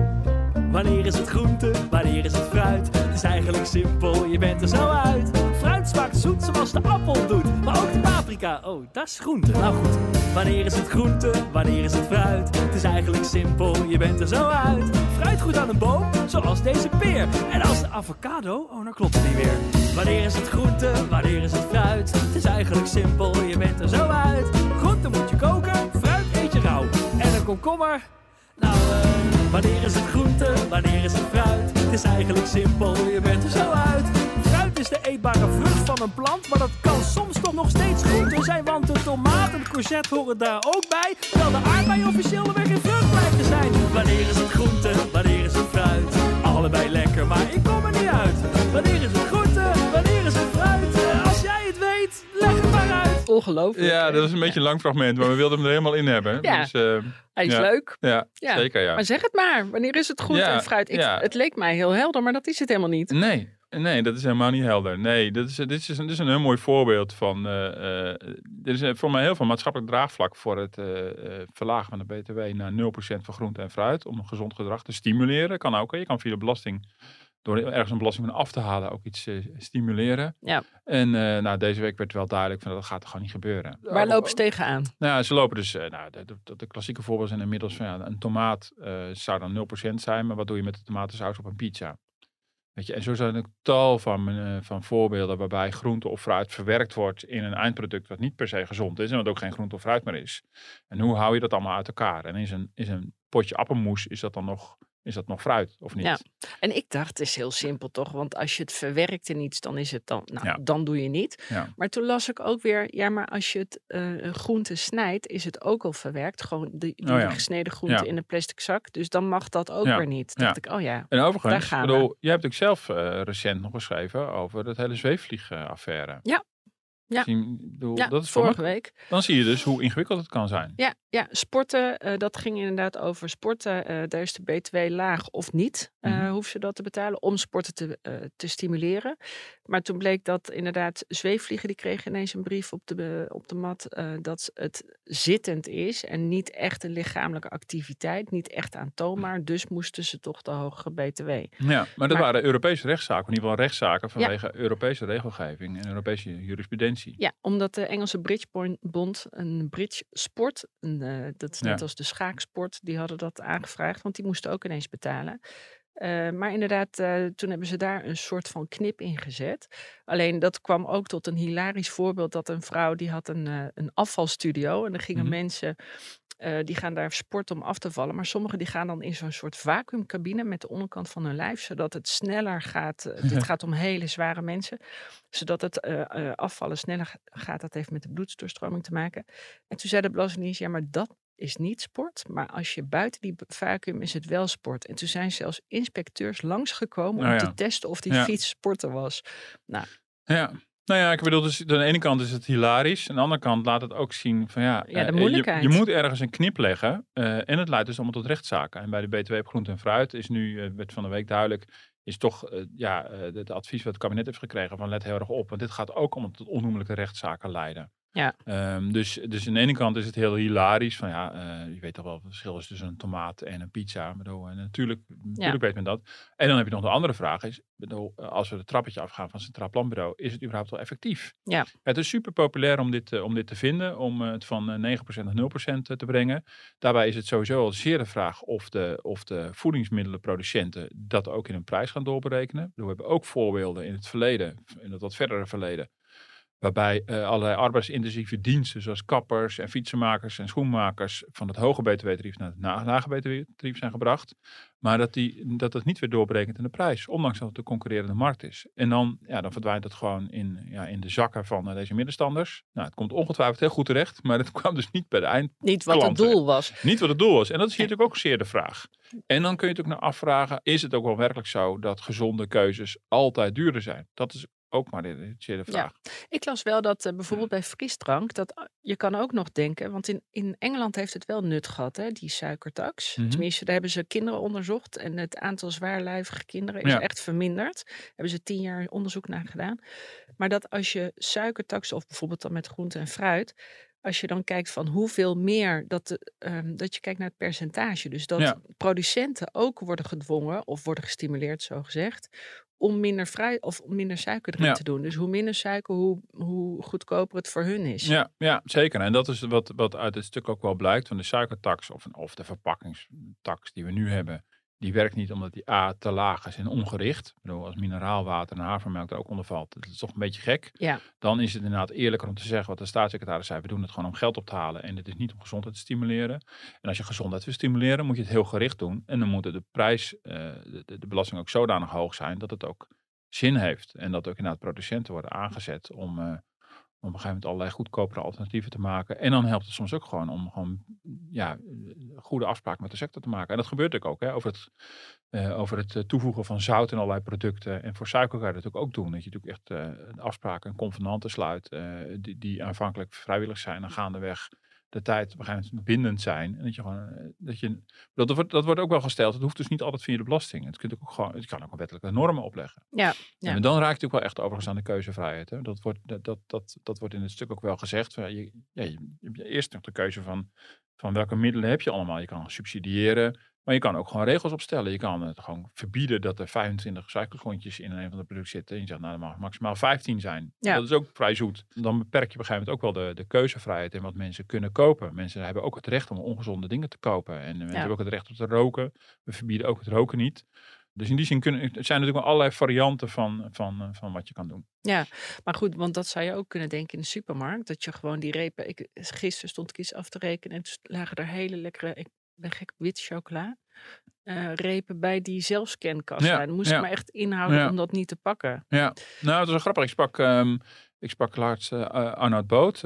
Wanneer is het groente, wanneer is het fruit? Het is eigenlijk simpel, je bent er zo uit. Fruit smaakt zoet zoals de appel doet, maar ook de paprika, oh, dat is groente. Nou goed, wanneer is het groente, wanneer is het fruit? Het is eigenlijk simpel, je bent er zo uit. Fruit groeit aan een boom, zoals deze peer. En als de avocado, oh, dan klopt het niet weer. Wanneer is het groente, wanneer is het fruit? Het is eigenlijk simpel, je bent er zo uit. Groente moet je koken, fruit eet je rauw. En een komkommer, nou, uh, wanneer is het groente, wanneer is het fruit? Het is eigenlijk simpel, je bent er zo uit. Fruit is de eetbare vrucht van een plant, maar dat kan soms toch nog steeds groente zijn. Want de tomaat en de courgette horen daar ook bij. Terwijl de aardbei officieel er weer geen vrucht blijkt te zijn. Wanneer is het groente, wanneer is het fruit? Allebei lekker, maar ik kom er niet uit. Wanneer is het groente, wanneer is het fruit? Uh, als jij het weet, leg het maar uit. Ongelooflijk. Ja, hè? dat is een beetje een lang fragment, maar we wilden hem er helemaal in hebben. Ja. Dus, uh, Hij is ja. leuk. Ja, Ja. zeker ja. Maar zeg het maar. Wanneer is het groente Ja, en fruit? Ik, ja. Het leek mij heel helder, maar dat is het helemaal niet. Nee, nee, dat is helemaal niet helder. Nee, dat is, dit, is een, dit is een heel mooi voorbeeld van... Uh, uh, er is voor mij heel veel maatschappelijk draagvlak voor het uh, uh, verlagen van de B T W naar nul procent van groente en fruit. Om een gezond gedrag te stimuleren. Kan ook. Hè. Je kan via de belasting, door ergens een belasting van af te halen, ook iets uh, stimuleren. Ja. En uh, nou, deze week werd wel duidelijk van dat gaat er gewoon niet gebeuren. Waar lopen ze tegenaan? Nou, ja, ze lopen dus, uh, nou, de, de, de klassieke voorbeelden zijn inmiddels van ja, een tomaat uh, zou dan nul procent zijn, maar wat doe je met de tomatensaus op een pizza? Weet je, en zo zijn er tal van, uh, van voorbeelden waarbij groente of fruit verwerkt wordt in een eindproduct wat niet per se gezond is en wat ook geen groente of fruit meer is. En hoe hou je dat allemaal uit elkaar? En is een, is een potje appelmoes, is dat dan nog, is dat nog fruit of niet? Ja. En ik dacht, het is heel simpel toch? Want als je het verwerkt in iets, dan is het dan, nou, Ja. dan doe je niet. Ja. Maar toen las ik ook weer, ja, maar als je het uh, groente snijdt, is het ook al verwerkt. Gewoon die, die Oh ja. gesneden groente Ja. in een plastic zak. Dus dan mag dat ook Ja. weer niet. Ja. Dacht ik, oh ja. En Daar overigens, gaan bedoel, jij hebt ook zelf uh, recent nog geschreven over dat hele zweefvliegaffaire. Ja. Ja. Zie, bedoel, Ja, dat is vorige voor me, week. Dan zie je dus hoe ingewikkeld het kan zijn. Ja, ja sporten, uh, dat ging inderdaad over sporten. Uh, daar is de B twee laag of niet. Uh, Mm-hmm. Hoeven ze dat te betalen om sporten te, uh, te stimuleren. Maar toen bleek dat inderdaad zweefvliegen, die kregen ineens een brief op de, op de mat. Uh, dat het zittend is en niet echt een lichamelijke activiteit. Niet echt aantoonbaar. Dus moesten ze toch de hogere B twee. Ja, maar dat maar, waren Europese rechtszaken. In ieder geval rechtszaken vanwege ja. Europese regelgeving en Europese jurisprudentie. Ja, omdat de Engelse Bridgebond, een bridge sport, een, uh, dat is net ja. als de schaaksport, die hadden dat aangevraagd, want die moesten ook ineens betalen. Uh, maar inderdaad, uh, toen hebben ze daar een soort van knip in gezet. Alleen dat kwam ook tot een hilarisch voorbeeld dat een vrouw, die had een, uh, een afvalstudio en dan gingen mm-hmm. mensen... Uh, die gaan daar sporten om af te vallen. Maar sommigen die gaan dan in zo'n soort vacuümcabine met de onderkant van hun lijf. Zodat het sneller gaat. Uh, dit gaat om hele zware mensen. Zodat het uh, uh, afvallen sneller gaat. Dat heeft met de bloeddoorstroming te maken. En toen zei de belastingdienst, ja, maar dat is niet sport. Maar als je buiten die vacuüm is het wel sport. En toen zijn zelfs inspecteurs langsgekomen nou, om ja. te testen of die ja. fiets sporten was. Nou. Ja. Nou ja, ik bedoel, dus aan de ene kant is het hilarisch. Aan de andere kant laat het ook zien van ja, ja de uh, moeilijkheid. Je, je moet ergens een knip leggen. Uh, en het leidt dus allemaal tot rechtszaken. En bij de B twee op groente en fruit is nu, uh, werd van de week duidelijk, is toch uh, ja, uh, het advies wat het kabinet heeft gekregen van let heel erg op. Want dit gaat ook om tot onnoemelijke rechtszaken leiden. Ja. Um, dus, dus aan de ene kant is het heel hilarisch. Van ja, uh, je weet toch wel wat het verschil is tussen een tomaat en een pizza. Bedoel, en natuurlijk, natuurlijk ja. weet men dat. En dan heb je nog de andere vraag. Is, bedoel, als we het trappetje afgaan van het Centraal Planbureau, is het überhaupt wel effectief? Ja. Het is super populair om dit, uh, om dit te vinden. Om uh, het van uh, negen procent naar nul procent te brengen. Daarbij is het sowieso al zeer de vraag of de, of de voedingsmiddelenproducenten dat ook in hun prijs gaan doorberekenen. Bedoel, we hebben ook voorbeelden in het verleden, in het wat verdere verleden. Waarbij uh, allerlei arbeidsintensieve diensten zoals kappers en fietsenmakers en schoenmakers van het hoge B T W-tarief naar het na- lage B T W-tarief zijn gebracht. Maar dat, die, dat het niet weer doorbrekent in de prijs, ondanks dat het een concurrerende markt is. En dan, ja, dan verdwijnt het gewoon in, ja, in de zakken van uh, deze middenstanders. Nou, het komt ongetwijfeld heel goed terecht, maar het kwam dus niet bij de eind. Niet wat het doel was. Niet wat het doel was. En dat is hier natuurlijk ook zeer de vraag. En dan kun je natuurlijk nog afvragen, is het ook wel werkelijk zo dat gezonde keuzes altijd duurder zijn? Dat is ook maar de, de vraag. Ja. Ik las wel dat uh, bijvoorbeeld bij frisdrank, dat uh, je kan ook nog denken, want in, in Engeland heeft het wel nut gehad, hè, die suikertax. Mm-hmm. Tenminste, daar hebben ze kinderen onderzocht en het aantal zwaarlijvige kinderen is ja. echt verminderd. Daar hebben ze tien jaar onderzoek naar gedaan. Maar dat als je suikertax, of bijvoorbeeld dan met groente en fruit, als je dan kijkt van hoeveel meer, dat, de, um, dat je kijkt naar het percentage. Dus dat ja. producenten ook worden gedwongen of worden gestimuleerd, zo gezegd, om minder vrij of minder suiker erin ja. te doen. Dus hoe minder suiker, hoe, hoe goedkoper het voor hun is. Ja, ja, zeker. En dat is wat, wat uit het stuk ook wel blijkt. Van de suikertax of, of de verpakkingstax die we nu hebben, die werkt niet omdat die A te laag is en ongericht. Ik bedoel, als mineraalwater en havermelk er ook onder valt, dat is toch een beetje gek. Ja. Dan is het inderdaad eerlijker om te zeggen wat de staatssecretaris zei. We doen het gewoon om geld op te halen en het is niet om gezondheid te stimuleren. En als je gezondheid wil stimuleren, moet je het heel gericht doen. En dan moet de prijs, uh, de, de belasting ook zodanig hoog zijn dat het ook zin heeft. En dat ook inderdaad producenten worden aangezet om, uh, om op een gegeven moment allerlei goedkopere alternatieven te maken. En dan helpt het soms ook gewoon om gewoon, ja, goede afspraken met de sector te maken. En dat gebeurt ook, hè, over het, uh, over het toevoegen van zout in allerlei producten. En voor suiker kan je dat ook doen. Dat je natuurlijk echt uh, afspraken en convenanten sluit uh, die, die aanvankelijk vrijwillig zijn en gaandeweg de tijd op een gegeven moment bindend zijn. En dat je gewoon, dat je, dat wordt, dat wordt ook wel gesteld. Het hoeft dus niet altijd via de belasting. Het, kunt ook gewoon, het kan ook wettelijke normen opleggen. Ja, ja. En dan raakt het ook wel echt overigens aan de keuzevrijheid. Hè. Dat, wordt, dat, dat, dat, dat wordt in het stuk ook wel gezegd. Van, je, ja, je, je hebt eerst nog de keuze van, van welke middelen heb je allemaal. Je kan subsidiëren, maar je kan ook gewoon regels opstellen. Je kan het gewoon verbieden dat er vijfentwintig suikergrondjes in een van de producten zitten. En je zegt, nou, er mag maximaal vijftien zijn. Ja. Dat is ook vrij zoet. Dan beperk je op een gegeven moment ook wel de, de keuzevrijheid in wat mensen kunnen kopen. Mensen hebben ook het recht om ongezonde dingen te kopen. En mensen ja. hebben ook het recht om te roken. We verbieden ook het roken niet. Dus in die zin kunnen, er zijn natuurlijk wel allerlei varianten van, van, van wat je kan doen. Ja, maar goed, want dat zou je ook kunnen denken in de supermarkt. Dat je gewoon die repen... Ik, gisteren stond ik iets af te rekenen en toen lagen er hele lekkere... Ik ben gek op wit chocola. Uh, repen bij die zelfscankassa. Ja, dan moest ja. ik me echt inhouden ja. om dat niet te pakken. Ja, nou, het was grappig. Ik sprak, um, ik sprak laatst uh, Arnoud Boot, uh,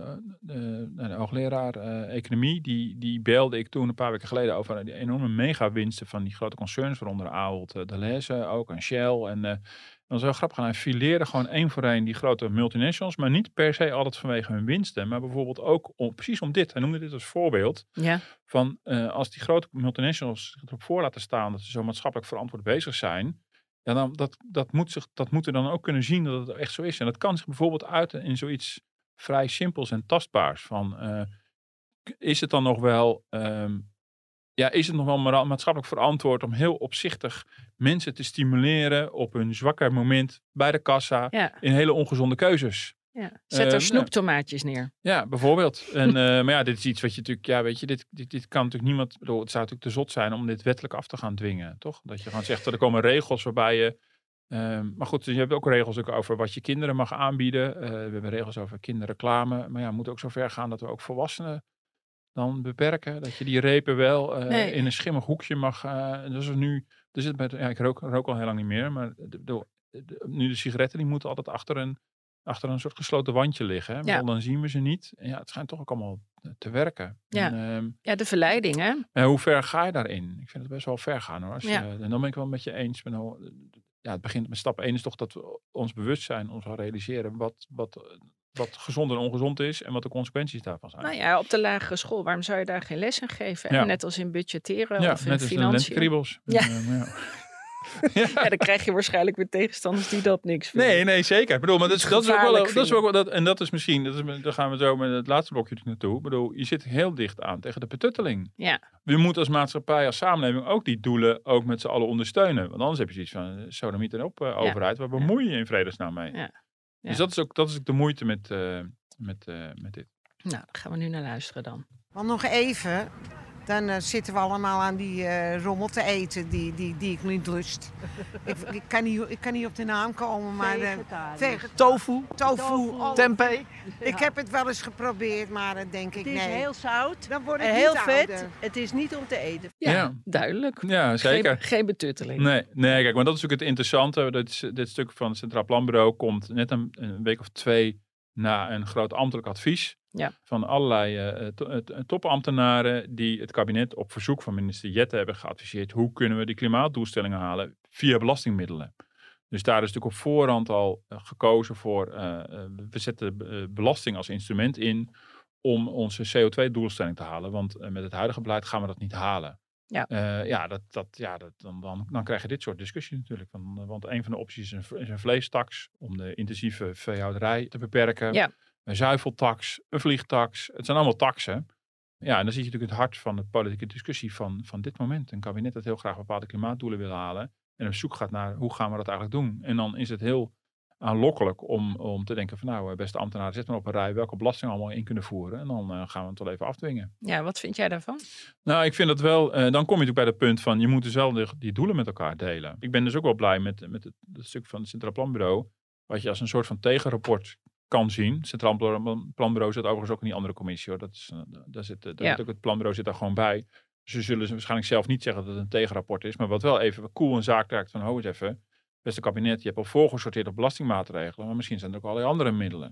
de, de hoogleraar uh, economie. Die, die belde ik toen een paar weken geleden over die enorme megawinsten van die grote concerns, waaronder Ahold, uh, Delhaize ook en Shell. En, uh, Dat is wel grappig. Hij fileerde gewoon één voor één die grote multinationals. Maar niet per se altijd vanwege hun winsten. Maar bijvoorbeeld ook om, precies om dit. Hij noemde dit als voorbeeld. Ja. Van uh, als die grote multinationals zich erop voor laten staan. Dat ze zo maatschappelijk verantwoord bezig zijn. Ja, dan, dat, dat, moet zich, dat moet er dan ook kunnen zien dat het echt zo is. En dat kan zich bijvoorbeeld uiten in zoiets vrij simpels en tastbaars. Van, uh, is het dan nog wel... Um, Ja, is het nog wel maatschappelijk verantwoord om heel opzichtig mensen te stimuleren op hun zwakke moment bij de kassa ja. in hele ongezonde keuzes? Ja. Zet er uh, snoeptomaatjes neer. Ja, bijvoorbeeld. En, uh, maar ja, dit is iets wat je natuurlijk, ja, weet je, dit, dit, dit kan natuurlijk niemand, bedoel, het zou natuurlijk te zot zijn om dit wettelijk af te gaan dwingen, toch? Dat je gewoon zegt, er komen regels waarbij je, uh, maar goed, je hebt ook regels ook over wat je kinderen mag aanbieden. Uh, we hebben regels over kinderreclame, maar ja, het moet ook zo ver gaan dat we ook volwassenen dan beperken. Dat je die repen wel uh, nee. in een schimmig hoekje mag. Uh, dus nu, dus het met, ja, ik rook, rook al heel lang niet meer, maar de, de, de, nu de sigaretten die moeten altijd achter een, achter een soort gesloten wandje liggen. Hè? Ja. Dan zien we ze niet. En ja, het schijnt toch ook allemaal te werken. Ja, en, um, ja de verleiding, hè? En hoe ver ga je daarin? Ik vind het best wel ver gaan, hoor. Als ja. je, en dan ben ik wel met je eens. Met, ja, het begint met stap één is toch dat we ons bewustzijn ons gaan realiseren wat, wat wat gezond en ongezond is en wat de consequenties daarvan zijn. Nou ja, op de lagere school, waarom zou je daar geen les in geven? Ja. Net als in budgetteren ja, of in net als financiën. Lentekriebels. Ja. Uh, ja. ja. ja, dan krijg je waarschijnlijk weer tegenstanders die dat niks vinden. Nee, nee, zeker. Ik bedoel, maar dat, is, dat is ook wel, dat is ook wel dat, en dat is misschien, dat is, daar gaan we zo met het laatste blokje naartoe. Ik bedoel, je zit heel dicht aan tegen de betutteling. Ja. We moeten als maatschappij, als samenleving ook die doelen ook met z'n allen ondersteunen. Want anders heb je zoiets van, sodomiet en op uh, overheid, ja. waar bemoei je je in vredesnaam mee? Ja. Ja. Dus dat is ook, dat is ook de moeite met... Uh, Met, uh, met dit. Nou, daar gaan we nu naar luisteren dan. Want nog even, dan uh, zitten we allemaal aan die uh, rommel te eten die, die, die ik niet lust. ik, ik, kan niet, ik kan niet op de naam komen, maar... Uh, vegetarisch. Tofu. Tofu. Tofu. Tempeh. Ja. Ik heb het wel eens geprobeerd, maar dan denk ik nee. Het is nee. heel zout dan word ik en heel niet vet. ouder. Het is niet om te eten. Ja, ja. duidelijk. Ja, zeker. Geen, geen betutteling. Nee, nee, kijk, maar dat is natuurlijk het interessante. Dit, is, dit stuk van het Centraal Planbureau komt net een, een week of twee... na een groot ambtelijk advies ja. van allerlei uh, to- uh, topambtenaren die het kabinet op verzoek van minister Jette hebben geadviseerd hoe kunnen we die klimaatdoelstellingen halen via belastingmiddelen. Dus daar is natuurlijk op voorhand al uh, gekozen voor, uh, uh, we zetten uh, belasting als instrument in om onze C O twee doelstelling te halen, want uh, met het huidige beleid gaan we dat niet halen. Ja, uh, ja, dat, dat, ja dat, dan, dan, dan krijg je dit soort discussie natuurlijk. Want, want een van de opties is een, is een vleestaks om de intensieve veehouderij te beperken. Ja. Een zuiveltax, een vliegtax. Het zijn allemaal taxen. Ja, en dan zie je natuurlijk het hart van de politieke discussie van, van dit moment. Een kabinet dat heel graag bepaalde klimaatdoelen wil halen. En op zoek gaat naar hoe gaan we dat eigenlijk doen. En dan is het heel aanlokkelijk om, om te denken van nou, beste ambtenaren, zet maar op een rij welke belastingen allemaal in kunnen voeren. En dan uh, gaan we het wel even afdwingen. Ja, wat vind jij daarvan? Nou, ik vind dat wel, uh, dan kom je natuurlijk bij het punt van je moet dus wel die, die doelen met elkaar delen. Ik ben dus ook wel blij met, met het, het stuk van het Centraal Planbureau, wat je als een soort van tegenrapport kan zien. Het Centraal Planbureau zit overigens ook in die andere commissie, hoor. Dat is, uh, daar zit, daar ja. zit ook het planbureau zit daar gewoon bij. Ze zullen ze waarschijnlijk zelf niet zeggen dat het een tegenrapport is, maar wat wel even cool een zaak raakt van, ho eens even, beste kabinet, je hebt al voorgesorteerd op belastingmaatregelen, maar misschien zijn er ook allerlei andere middelen.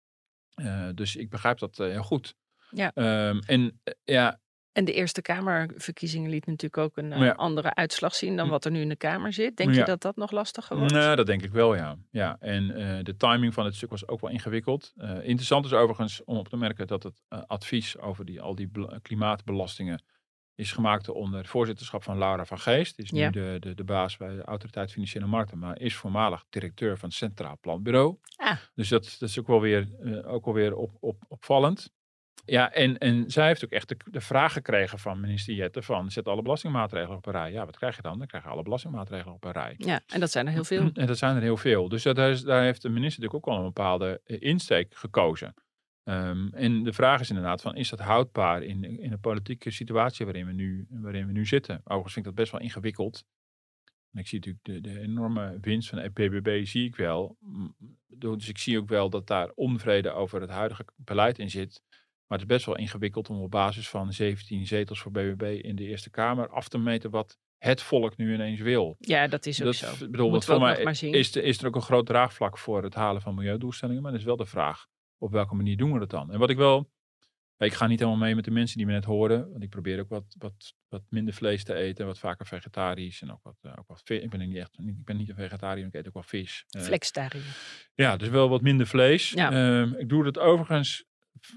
Uh, dus ik begrijp dat uh, heel goed. Ja. Um, en uh, ja. En de Eerste Kamerverkiezingen liet natuurlijk ook een uh, ja. andere uitslag zien dan wat er nu in de Kamer zit. Denk ja. je dat dat nog lastiger wordt? Nou, dat denk ik wel, ja. ja. En uh, de timing van het stuk was ook wel ingewikkeld. Uh, interessant is overigens om op te merken dat het uh, advies over die, al die bl- klimaatbelastingen is gemaakt onder het voorzitterschap van Laura van Geest. Die is nu ja. de, de, de baas bij de Autoriteit Financiële Markten, maar is voormalig directeur van het Centraal Planbureau. Ah. Dus dat, dat is ook wel weer, uh, ook wel weer op, op, opvallend. Ja, en, en zij heeft ook echt de, de vraag gekregen van minister Jette van zet alle belastingmaatregelen op een rij. Ja, wat krijg je dan? Dan krijg je alle belastingmaatregelen op een rij. Ja, en dat zijn er heel veel. En dat zijn er heel veel. Dus dat is, daar heeft de minister natuurlijk ook wel een bepaalde insteek gekozen. Um, en de vraag is inderdaad van, is dat houdbaar in, in de politieke situatie waarin we, nu, waarin we nu zitten? Overigens vind ik dat best wel ingewikkeld. En ik zie natuurlijk de, de enorme winst van de B B B, zie ik wel. Dus ik zie ook wel dat daar onvrede over het huidige beleid in zit. Maar het is best wel ingewikkeld om op basis van zeventien zetels voor B B B in de Eerste Kamer af te meten wat het volk nu ineens wil. Ja, dat is ook dat, zo. Bedoel, dat voor mij is, is er ook een groot draagvlak voor het halen van milieudoelstellingen. Maar dat is wel de vraag, op welke manier doen we dat dan? En wat ik wel Ik ga niet helemaal mee met de mensen die me net hoorden. Want ik probeer ook wat, wat, wat minder vlees te eten. Wat vaker vegetarisch. En ook wat, uh, ook wat vis. Ik ben er niet echt ik ben niet een vegetariër. Ik eet ook wel vis. Uh, Flexitariër. Ja, dus wel wat minder vlees. Ja. Uh, ik doe dat overigens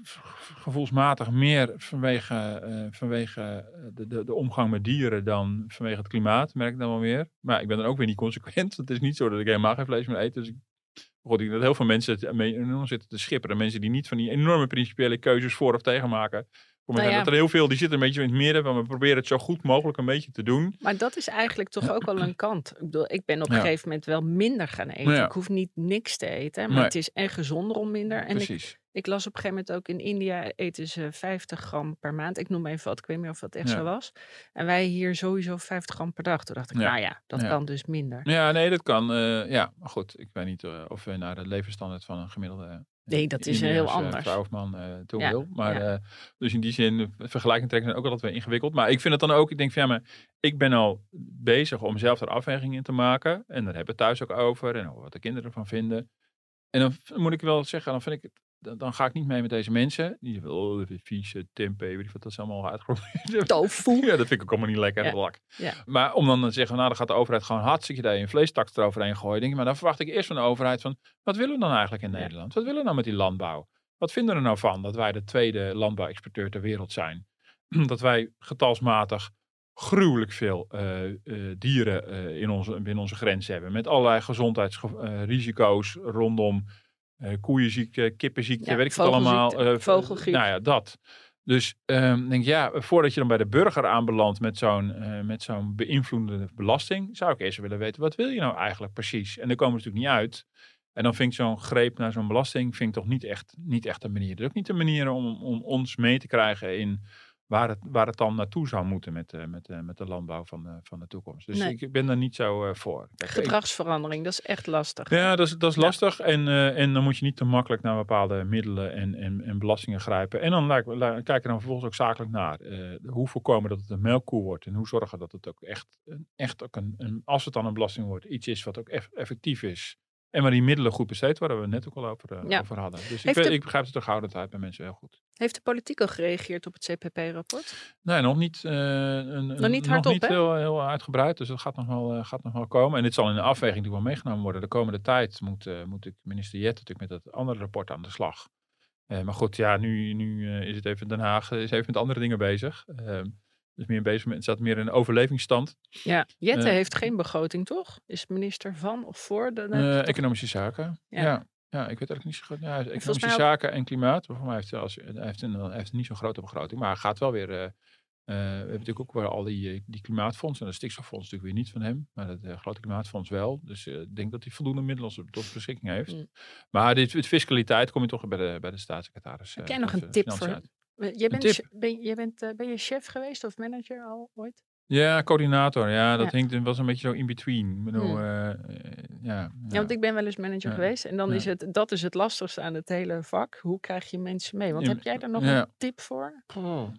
gevoelsmatig meer vanwege, uh, vanwege de, de, de omgang met dieren dan vanwege het klimaat. Merk ik dan wel meer. Maar ik ben dan ook weer niet consequent. Het is niet zo dat ik helemaal geen vlees meer eet. Dus ik God, ik denk dat heel veel mensen mee zitten te schipperen. Mensen die niet van die enorme principiële keuzes voor of tegen maken. Nou ja. Dat er heel veel, die zitten een beetje in het midden. Van we proberen het zo goed mogelijk een beetje te doen. Maar dat is eigenlijk toch ook wel een kant. Ik bedoel, ik ben op een ja. gegeven moment wel minder gaan eten. Ja. Ik hoef niet niks te eten. Maar nee. Het is echt gezonder om minder. En Precies. Ik, ik las op een gegeven moment ook in India eten ze vijftig gram per maand. Ik noem even wat, ik weet niet of dat echt ja. zo was. En wij hier sowieso vijftig gram per dag. Toen dacht ik, ja. nou ja, dat ja. kan dus minder. Ja, nee, dat kan. Uh, ja, maar goed. Ik weet niet uh, of we naar de levensstandaard van een gemiddelde... Nee, dat is India's, heel anders. Vrouw of man uh, toe ja, wil. Maar ja. uh, dus in die zin, vergelijking trekken zijn ook altijd weer ingewikkeld. Maar ik vind het dan ook, ik denk van ja, maar ik ben al bezig om zelf er afwegingen in te maken. En daar hebben we thuis ook over. En wat de kinderen ervan vinden. En dan moet ik wel zeggen, dan vind ik het, dan, dan ga ik niet mee met deze mensen. Die zeggen, oh, vieze tempeh, weet je wat dat is allemaal uitgeprobeerd. Tofu. Ja, dat vind ik ook allemaal niet lekker. Ja. Ja. Maar om dan te zeggen, nou dan gaat de overheid gewoon hartstikke daar een vleestaks eroverheen gooien. Denk ik, maar dan verwacht ik eerst van de overheid van, wat willen we dan eigenlijk in Nederland? Wat willen we nou met die landbouw? Wat vinden we er nou van dat wij de tweede landbouwexporteur ter wereld zijn? Dat wij getalsmatig gruwelijk veel uh, uh, dieren uh, in onze, binnen onze grens hebben. Met allerlei gezondheidsrisico's uh, rondom uh, koeienziekte, kippenziekte, ja, weet ik het allemaal. Uh, vogelgriep. Nou ja, dat. Dus um, denk ja, voordat je dan bij de burger aanbelandt met zo'n, uh, met zo'n beïnvloedende belasting, zou ik eerst willen weten, wat wil je nou eigenlijk precies? En daar komen we natuurlijk niet uit. En dan vind ik zo'n greep naar zo'n belasting, vind ik toch niet echt, niet echt een manier. Het is ook niet een manier om, om ons mee te krijgen in waar het, waar het dan naartoe zou moeten met, uh, met, uh, met de landbouw van, uh, van de toekomst. Dus nee. ik ben daar niet zo uh, voor. Kijk, gedragsverandering, dat is echt lastig. Ja, dat is, dat is ja. lastig. En, uh, en dan moet je niet te makkelijk naar bepaalde middelen en, en, en belastingen grijpen. En dan la, la, kijk er dan vervolgens ook zakelijk naar. Uh, hoe voorkomen dat het een melkkoe wordt en hoe zorgen dat het ook echt, echt ook een, een, als het dan een belasting wordt, iets is wat ook eff, effectief is. En waar die middelen goed besteed worden, waar we het net ook al over, uh, ja. over hadden. Dus ik, de, ik begrijp de terughoudendheid bij mensen heel goed. Heeft de politiek al gereageerd op het C P P-rapport? Nee, nog niet, uh, een, nog niet hardop, nog niet heel, heel uitgebreid. Dus dat gaat nog, wel, uh, gaat nog wel komen. En dit zal in de afweging die wel meegenomen worden. De komende tijd moet, uh, moet ik minister Jette natuurlijk met dat andere rapport aan de slag. Uh, maar goed, ja, nu, nu uh, is het even Den Haag, is even met andere dingen bezig. Uh, dus meer bezig met, het staat meer in een overlevingsstand. Ja, Jette uh, heeft geen begroting, toch? Is minister van of voor? De, uh, economische zaken, ja. ja. Ja, ik weet eigenlijk niet zo goed. Ja, economische ook... zaken en klimaat. Voor mij heeft hij, als, hij heeft, een, hij heeft niet zo'n grote begroting. Maar hij gaat wel weer... Uh, uh, we hebben natuurlijk ook wel al die, die klimaatfondsen. En dat stikstoffonds natuurlijk weer niet van hem. Maar het uh, grote klimaatfonds wel. Dus uh, ik denk dat hij voldoende middelen tot beschikking heeft. Mm. Maar dit, het fiscaliteit kom je toch bij de, bij de staatssecretaris. Heb jij uh, nog een tip voor... Jij bent, tip? Ben, jij bent, uh, ben je chef geweest of manager al ooit? Ja, coördinator. Ja, dat ja. Hinkt, was een beetje zo in between. Ik bedoel, hmm. uh, ja, ja. ja, want ik ben wel eens manager ja. geweest. En dan ja. is het, dat is het lastigste aan het hele vak. Hoe krijg je mensen mee? Want ja. heb jij daar nog ja. een tip voor? Oh.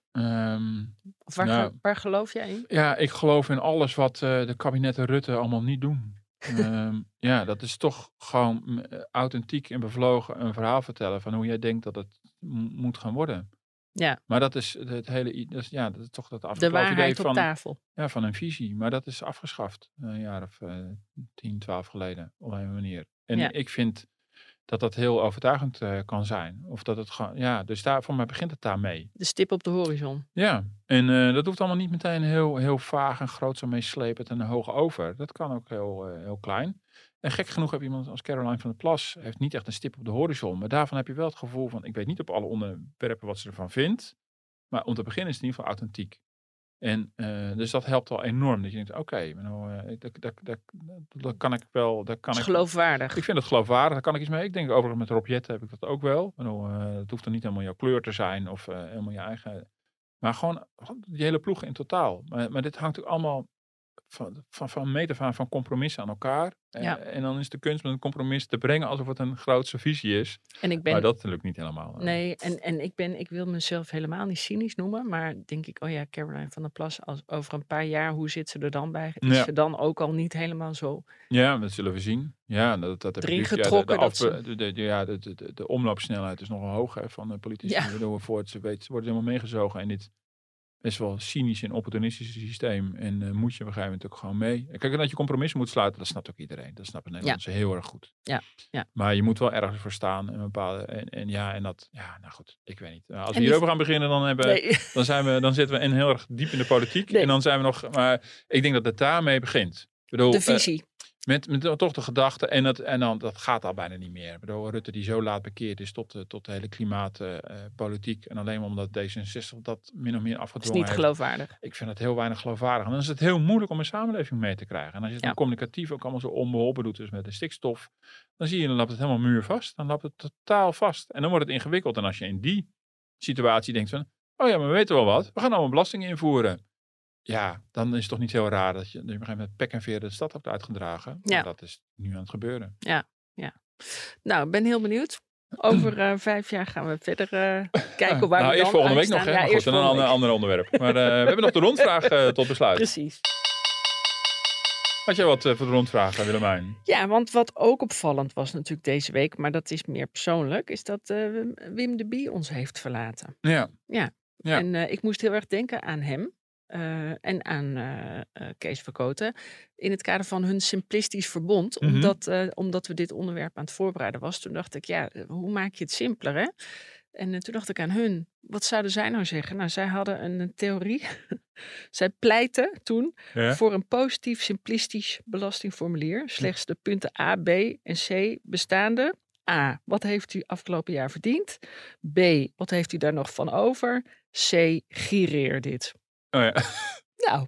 Um, of waar, nou, waar geloof jij in? Ja, ik geloof in alles wat uh, de kabinetten Rutte allemaal niet doen. um, ja, dat is toch gewoon uh, authentiek en bevlogen een verhaal vertellen van hoe jij denkt dat het m- moet gaan worden. Ja. Maar dat is het hele, dat is, ja, dat is toch dat afgeschaft idee van... De waarheid op tafel. Ja, van een visie. Maar dat is afgeschaft. Een jaar of uh, tien, twaalf geleden. Op een manier. En ja. ik vind dat dat heel overtuigend uh, kan zijn. Of dat het gewoon, ja, dus daar, voor mij begint het daarmee. De stip op de horizon. Ja, en uh, dat hoeft allemaal niet meteen heel, heel vaag en groot zo meeslepend en hoog over. Dat kan ook heel, uh, heel klein. En gek genoeg heb je iemand als Caroline van der Plas, heeft niet echt een stip op de horizon. Maar daarvan heb je wel het gevoel van, ik weet niet op alle onderwerpen wat ze ervan vindt. Maar om te beginnen is het in ieder geval authentiek. En uh, dus dat helpt al enorm. Dat je denkt, oké, okay, nou, uh, daar kan ik wel... Dat kan is ik, geloofwaardig. Ik vind het geloofwaardig, daar kan ik iets mee. Ik denk overigens met Rob Jette heb ik dat ook wel. Nou, uh, het hoeft dan niet helemaal jouw kleur te zijn of uh, helemaal je eigen... Maar gewoon die hele ploeg in totaal. Maar, maar dit hangt ook allemaal... van, van, van meet af aan van compromissen aan elkaar. Ja. Uh, en dan is de kunst met een compromis te brengen alsof het een grootse visie is. En ik ben, maar dat lukt niet helemaal. Nee, en, en ik, ben, ik wil mezelf helemaal niet cynisch noemen. Maar denk ik, oh ja, Caroline van der Plas, als, over een paar jaar, hoe zit ze er dan bij? Is Ja. ze dan ook al niet helemaal zo Ja, dat zullen we zien. Ja, dat, dat heb erin ik ja, getrokken? de, de, dat ze... af, de, de, de, ja, de, de, de omloopsnelheid is nogal hoog hè, van de politici. Ja. Waardoor we voort, ze, weet, ze worden helemaal meegezogen in dit best wel cynische en opportunistische systeem. En uh, moet je op een gegeven moment ook gewoon mee. Kijk, en dat je compromissen moet sluiten, dat snapt ook iedereen. Dat snappen Nederlanders ja. heel erg goed. Ja. Ja. Maar je moet wel ergens voor staan. En, bepaalde, en, en ja, en dat, ja, nou goed, ik weet niet. Als we en hierover die... gaan beginnen, dan, hebben, nee. dan, zijn we, dan zitten we in heel erg diep in de politiek. Nee. En dan zijn we nog, maar ik denk dat het daarmee begint. Ik bedoel, de visie. Uh, Met, met toch de gedachte, en, dat, en dan, dat gaat al bijna niet meer. Ik bedoel, Rutte die zo laat bekeerd is tot, uh, tot de hele klimaatpolitiek. Uh, en alleen maar omdat D zesenzestig dat min of meer afgedwongen heeft. Dat is niet geloofwaardig. Ik vind het heel weinig geloofwaardig. En dan is het heel moeilijk om een samenleving mee te krijgen. En als je het ja. dan communicatief ook allemaal zo onbeholpen doet, dus met de stikstof. Dan zie je, dan loopt het helemaal muurvast. Dan loopt het totaal vast. En dan wordt het ingewikkeld. En als je in die situatie denkt van, oh ja, maar we weten wel wat. We gaan allemaal belastingen invoeren. Ja, dan is het toch niet heel raar dat je, dat je op een gegeven moment pek en veer de stad hebt uitgedragen. Maar ja. dat is nu aan het gebeuren. Ja, ja. Nou, ik ben heel benieuwd. Over uh, vijf jaar gaan we verder uh, kijken waar nou, we eerst dan volgende week staan. nog, hè? Ja, Maar goed, een ander, ander onderwerp. Maar uh, we hebben nog de rondvraag uh, tot besluit. Precies. Had jij wat uh, voor de rondvraag, Willemijn? Ja, want wat ook opvallend was natuurlijk deze week, maar dat is meer persoonlijk, is dat uh, Wim de Bie ons heeft verlaten. Ja. Ja. ja. En uh, ik moest heel erg denken aan hem. Uh, en aan uh, uh, Kees Verkoten in het kader van hun simplistisch verbond. Mm-hmm. Omdat, uh, omdat we dit onderwerp aan het voorbereiden was. Toen dacht ik, ja, hoe maak je het simpeler, hè? En uh, toen dacht ik aan hun. Wat zouden zij nou zeggen? Nou, zij hadden een, een theorie. Zij pleiten toen ja. voor een positief simplistisch belastingformulier. Slechts de punten A, B en C bestaande. A, wat heeft u afgelopen jaar verdiend? B, wat heeft u daar nog van over? C, gireer dit. Oh ja. Nou,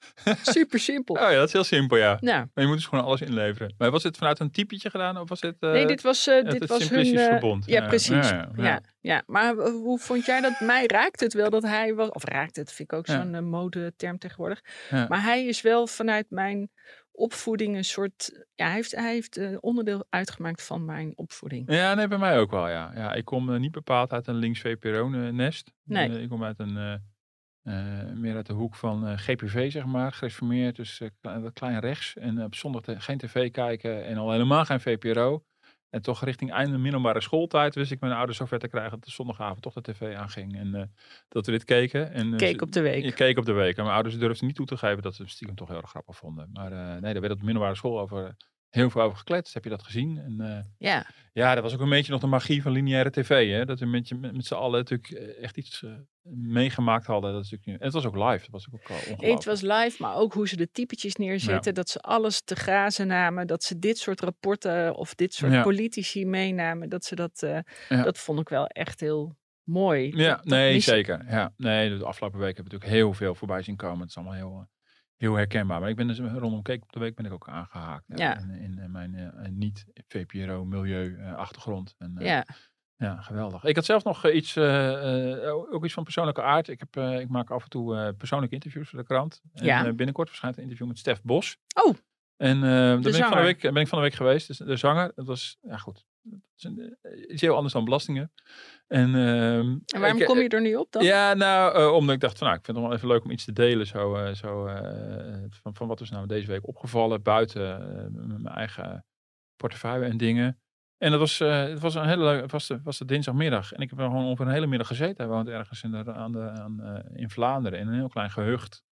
super simpel. Oh ja, dat is heel simpel, ja. Nou. Maar je moet dus gewoon alles inleveren. Maar was het vanuit een typetje gedaan of was het... Uh, nee, dit was, uh, dit het was hun... Uh, verbond. Ja, ja, precies. Ja, ja, ja. Ja, ja. Maar uh, hoe vond jij dat? Mij raakt het wel dat hij was... Of raakt het, vind ik ook zo'n ja. uh, modeterm tegenwoordig. Ja. Maar hij is wel vanuit mijn opvoeding een soort... Ja, hij heeft, hij heeft uh, onderdeel uitgemaakt van mijn opvoeding. Ja, nee, bij mij ook wel, ja. ja ik kom uh, niet bepaald uit een links-V P R O-nest. Nee. Uh, ik kom uit een... Uh, Uh, meer uit de hoek van uh, G P V, zeg maar, gereformeerd, dus uh, klein, klein rechts. En uh, op zondag te, geen tv kijken en al helemaal geen V P R O. En toch richting einde middelbare schooltijd wist ik mijn ouders zover te krijgen dat de zondagavond toch de tv aanging. En uh, dat we dit keken. En, uh, keek op de week. Je keek op de week. En mijn ouders durfden niet toe te geven dat ze het stiekem toch heel erg grappig vonden. Maar uh, nee, daar werd op de middelbare school over... Uh, heel veel over gekletst. Heb je dat gezien? En, uh, ja. Ja, dat was ook een beetje nog de magie van lineaire tv. Hè? Dat we met, met, met z'n allen natuurlijk echt iets uh, meegemaakt hadden. Dat is natuurlijk, en het was ook live. Dat was ook ongelooflijk. Het was live, maar ook hoe ze de typetjes neerzetten. Ja. Dat ze alles te grazen namen. Dat ze dit soort rapporten of dit soort ja. politici meenamen. Dat ze dat, uh, ja. dat vond ik wel echt heel mooi. Ja, dat, nee, dat zeker. Ja, nee, de afgelopen weken hebben we natuurlijk heel veel voorbij zien komen. Het is allemaal heel... Uh, Heel herkenbaar. Maar ik ben dus rondom Keek op de Week ben ik ook aangehaakt. Ja. In, in, in mijn uh, niet-V P R O-milieu uh, achtergrond. En, uh, ja. ja, geweldig. Ik had zelf nog uh, iets, uh, uh, ook iets van persoonlijke aard. Ik, heb, uh, ik maak af en toe uh, persoonlijke interviews voor de krant. En ja. uh, binnenkort verschijnt een interview met Stef Bos. Oh, En uh, daar ben ik, van de zanger. week, ben ik van de week geweest. Dus de zanger. Dat was, ja goed. Het is een, iets heel anders dan belastingen. En, uh, en waarom ik, kom je er nu op dan? Ja, nou, uh, omdat ik dacht van, nou, ik vind het wel even leuk om iets te delen. Zo, uh, zo, uh, van, van wat is nou deze week opgevallen buiten uh, mijn eigen portefeuille en dingen. En dat was, uh, het was een hele leuke, was de, was de dinsdagmiddag. En ik heb er gewoon over een hele middag gezeten. Hij woont ergens in, de, aan de, aan, uh, in Vlaanderen, in een heel klein gehucht.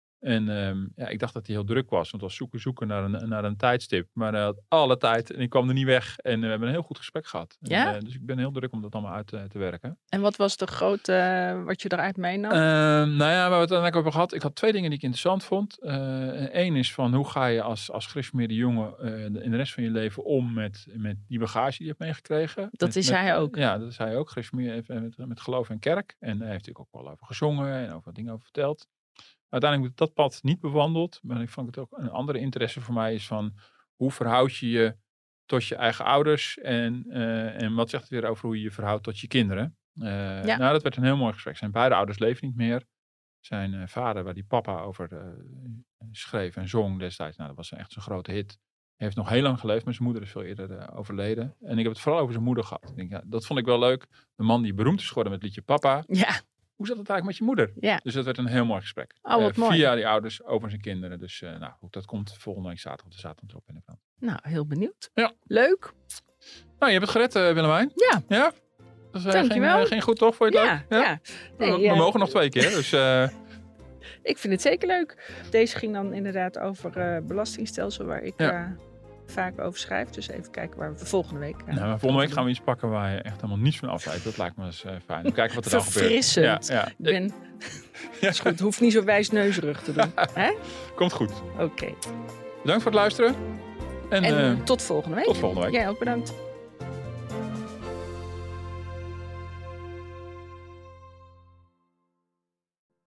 En um, ja, ik dacht dat hij heel druk was. Want het was zoeken, zoeken naar een, naar een tijdstip. Maar hij had alle tijd en ik kwam er niet weg. En uh, we hebben een heel goed gesprek gehad. Ja? En, uh, dus ik ben heel druk om dat allemaal uit uh, te werken. En wat was de grote, uh, wat je eruit meenam? Uh, nou ja, waar we het uiteindelijk over gehad. Ik had twee dingen die ik interessant vond. Eén uh, is van hoe ga je als, als gereformeerde jongen uh, in de rest van je leven om met, met die bagage die je hebt meegekregen. Dat met, is met, hij ook. Ja, dat is hij ook. Gereformeerd met, met geloof en kerk. En hij heeft natuurlijk ook wel over gezongen en over dingen over verteld. Uiteindelijk heb ik dat pad niet bewandeld. Maar ik vond het ook een andere interesse voor mij is van hoe verhoud je je tot je eigen ouders. En, uh, en wat zegt het weer over hoe je je verhoudt tot je kinderen. Uh, ja. Nou, dat werd een heel mooi gesprek. Zijn beide ouders leven niet meer. Zijn uh, vader, waar die papa over uh, schreef en zong destijds. Nou, dat was echt zo'n grote hit. Hij heeft nog heel lang geleefd, maar zijn moeder is veel eerder uh, overleden. En ik heb het vooral over zijn moeder gehad. Ik denk, ja, dat vond ik wel leuk. De man die beroemd is geworden met het liedje Papa. Ja. Hoe zat het eigenlijk met je moeder? Ja. Dus dat werd een heel mooi gesprek. Oh, wat uh, mooi. Via die ouders over zijn kinderen. Dus uh, nou, dat komt volgende week zaterdag op de zaterdag erop in de krant. Nou, heel benieuwd. Ja. Leuk. Nou, je hebt het gered, uh, Willemijn. Ja. Ja? Dat is uh, Dankjewel. geen, uh, geen goed toch? Vond je het Ja, leuk? ja. Nee, we, we ja. mogen nog twee keer. Dus, uh... Ik vind het zeker leuk. Deze ging dan inderdaad over uh, belastingstelsel waar ik Ja. uh, vaak over schrijf. Dus even kijken waar we volgende week... Uh, nou, maar volgende week gaan we iets pakken waar je echt helemaal niets van afwijkt. Dat lijkt me eens uh, fijn. We kijken wat er dan gebeurt. Verfrissend. Ja, ja. Ik ben... Ja. Is goed, hoeft niet zo wijsneuzig te doen. Hè? Komt goed. Oké. Okay. Bedankt voor het luisteren. En, en uh, tot volgende week. Tot volgende week. Jij ook bedankt.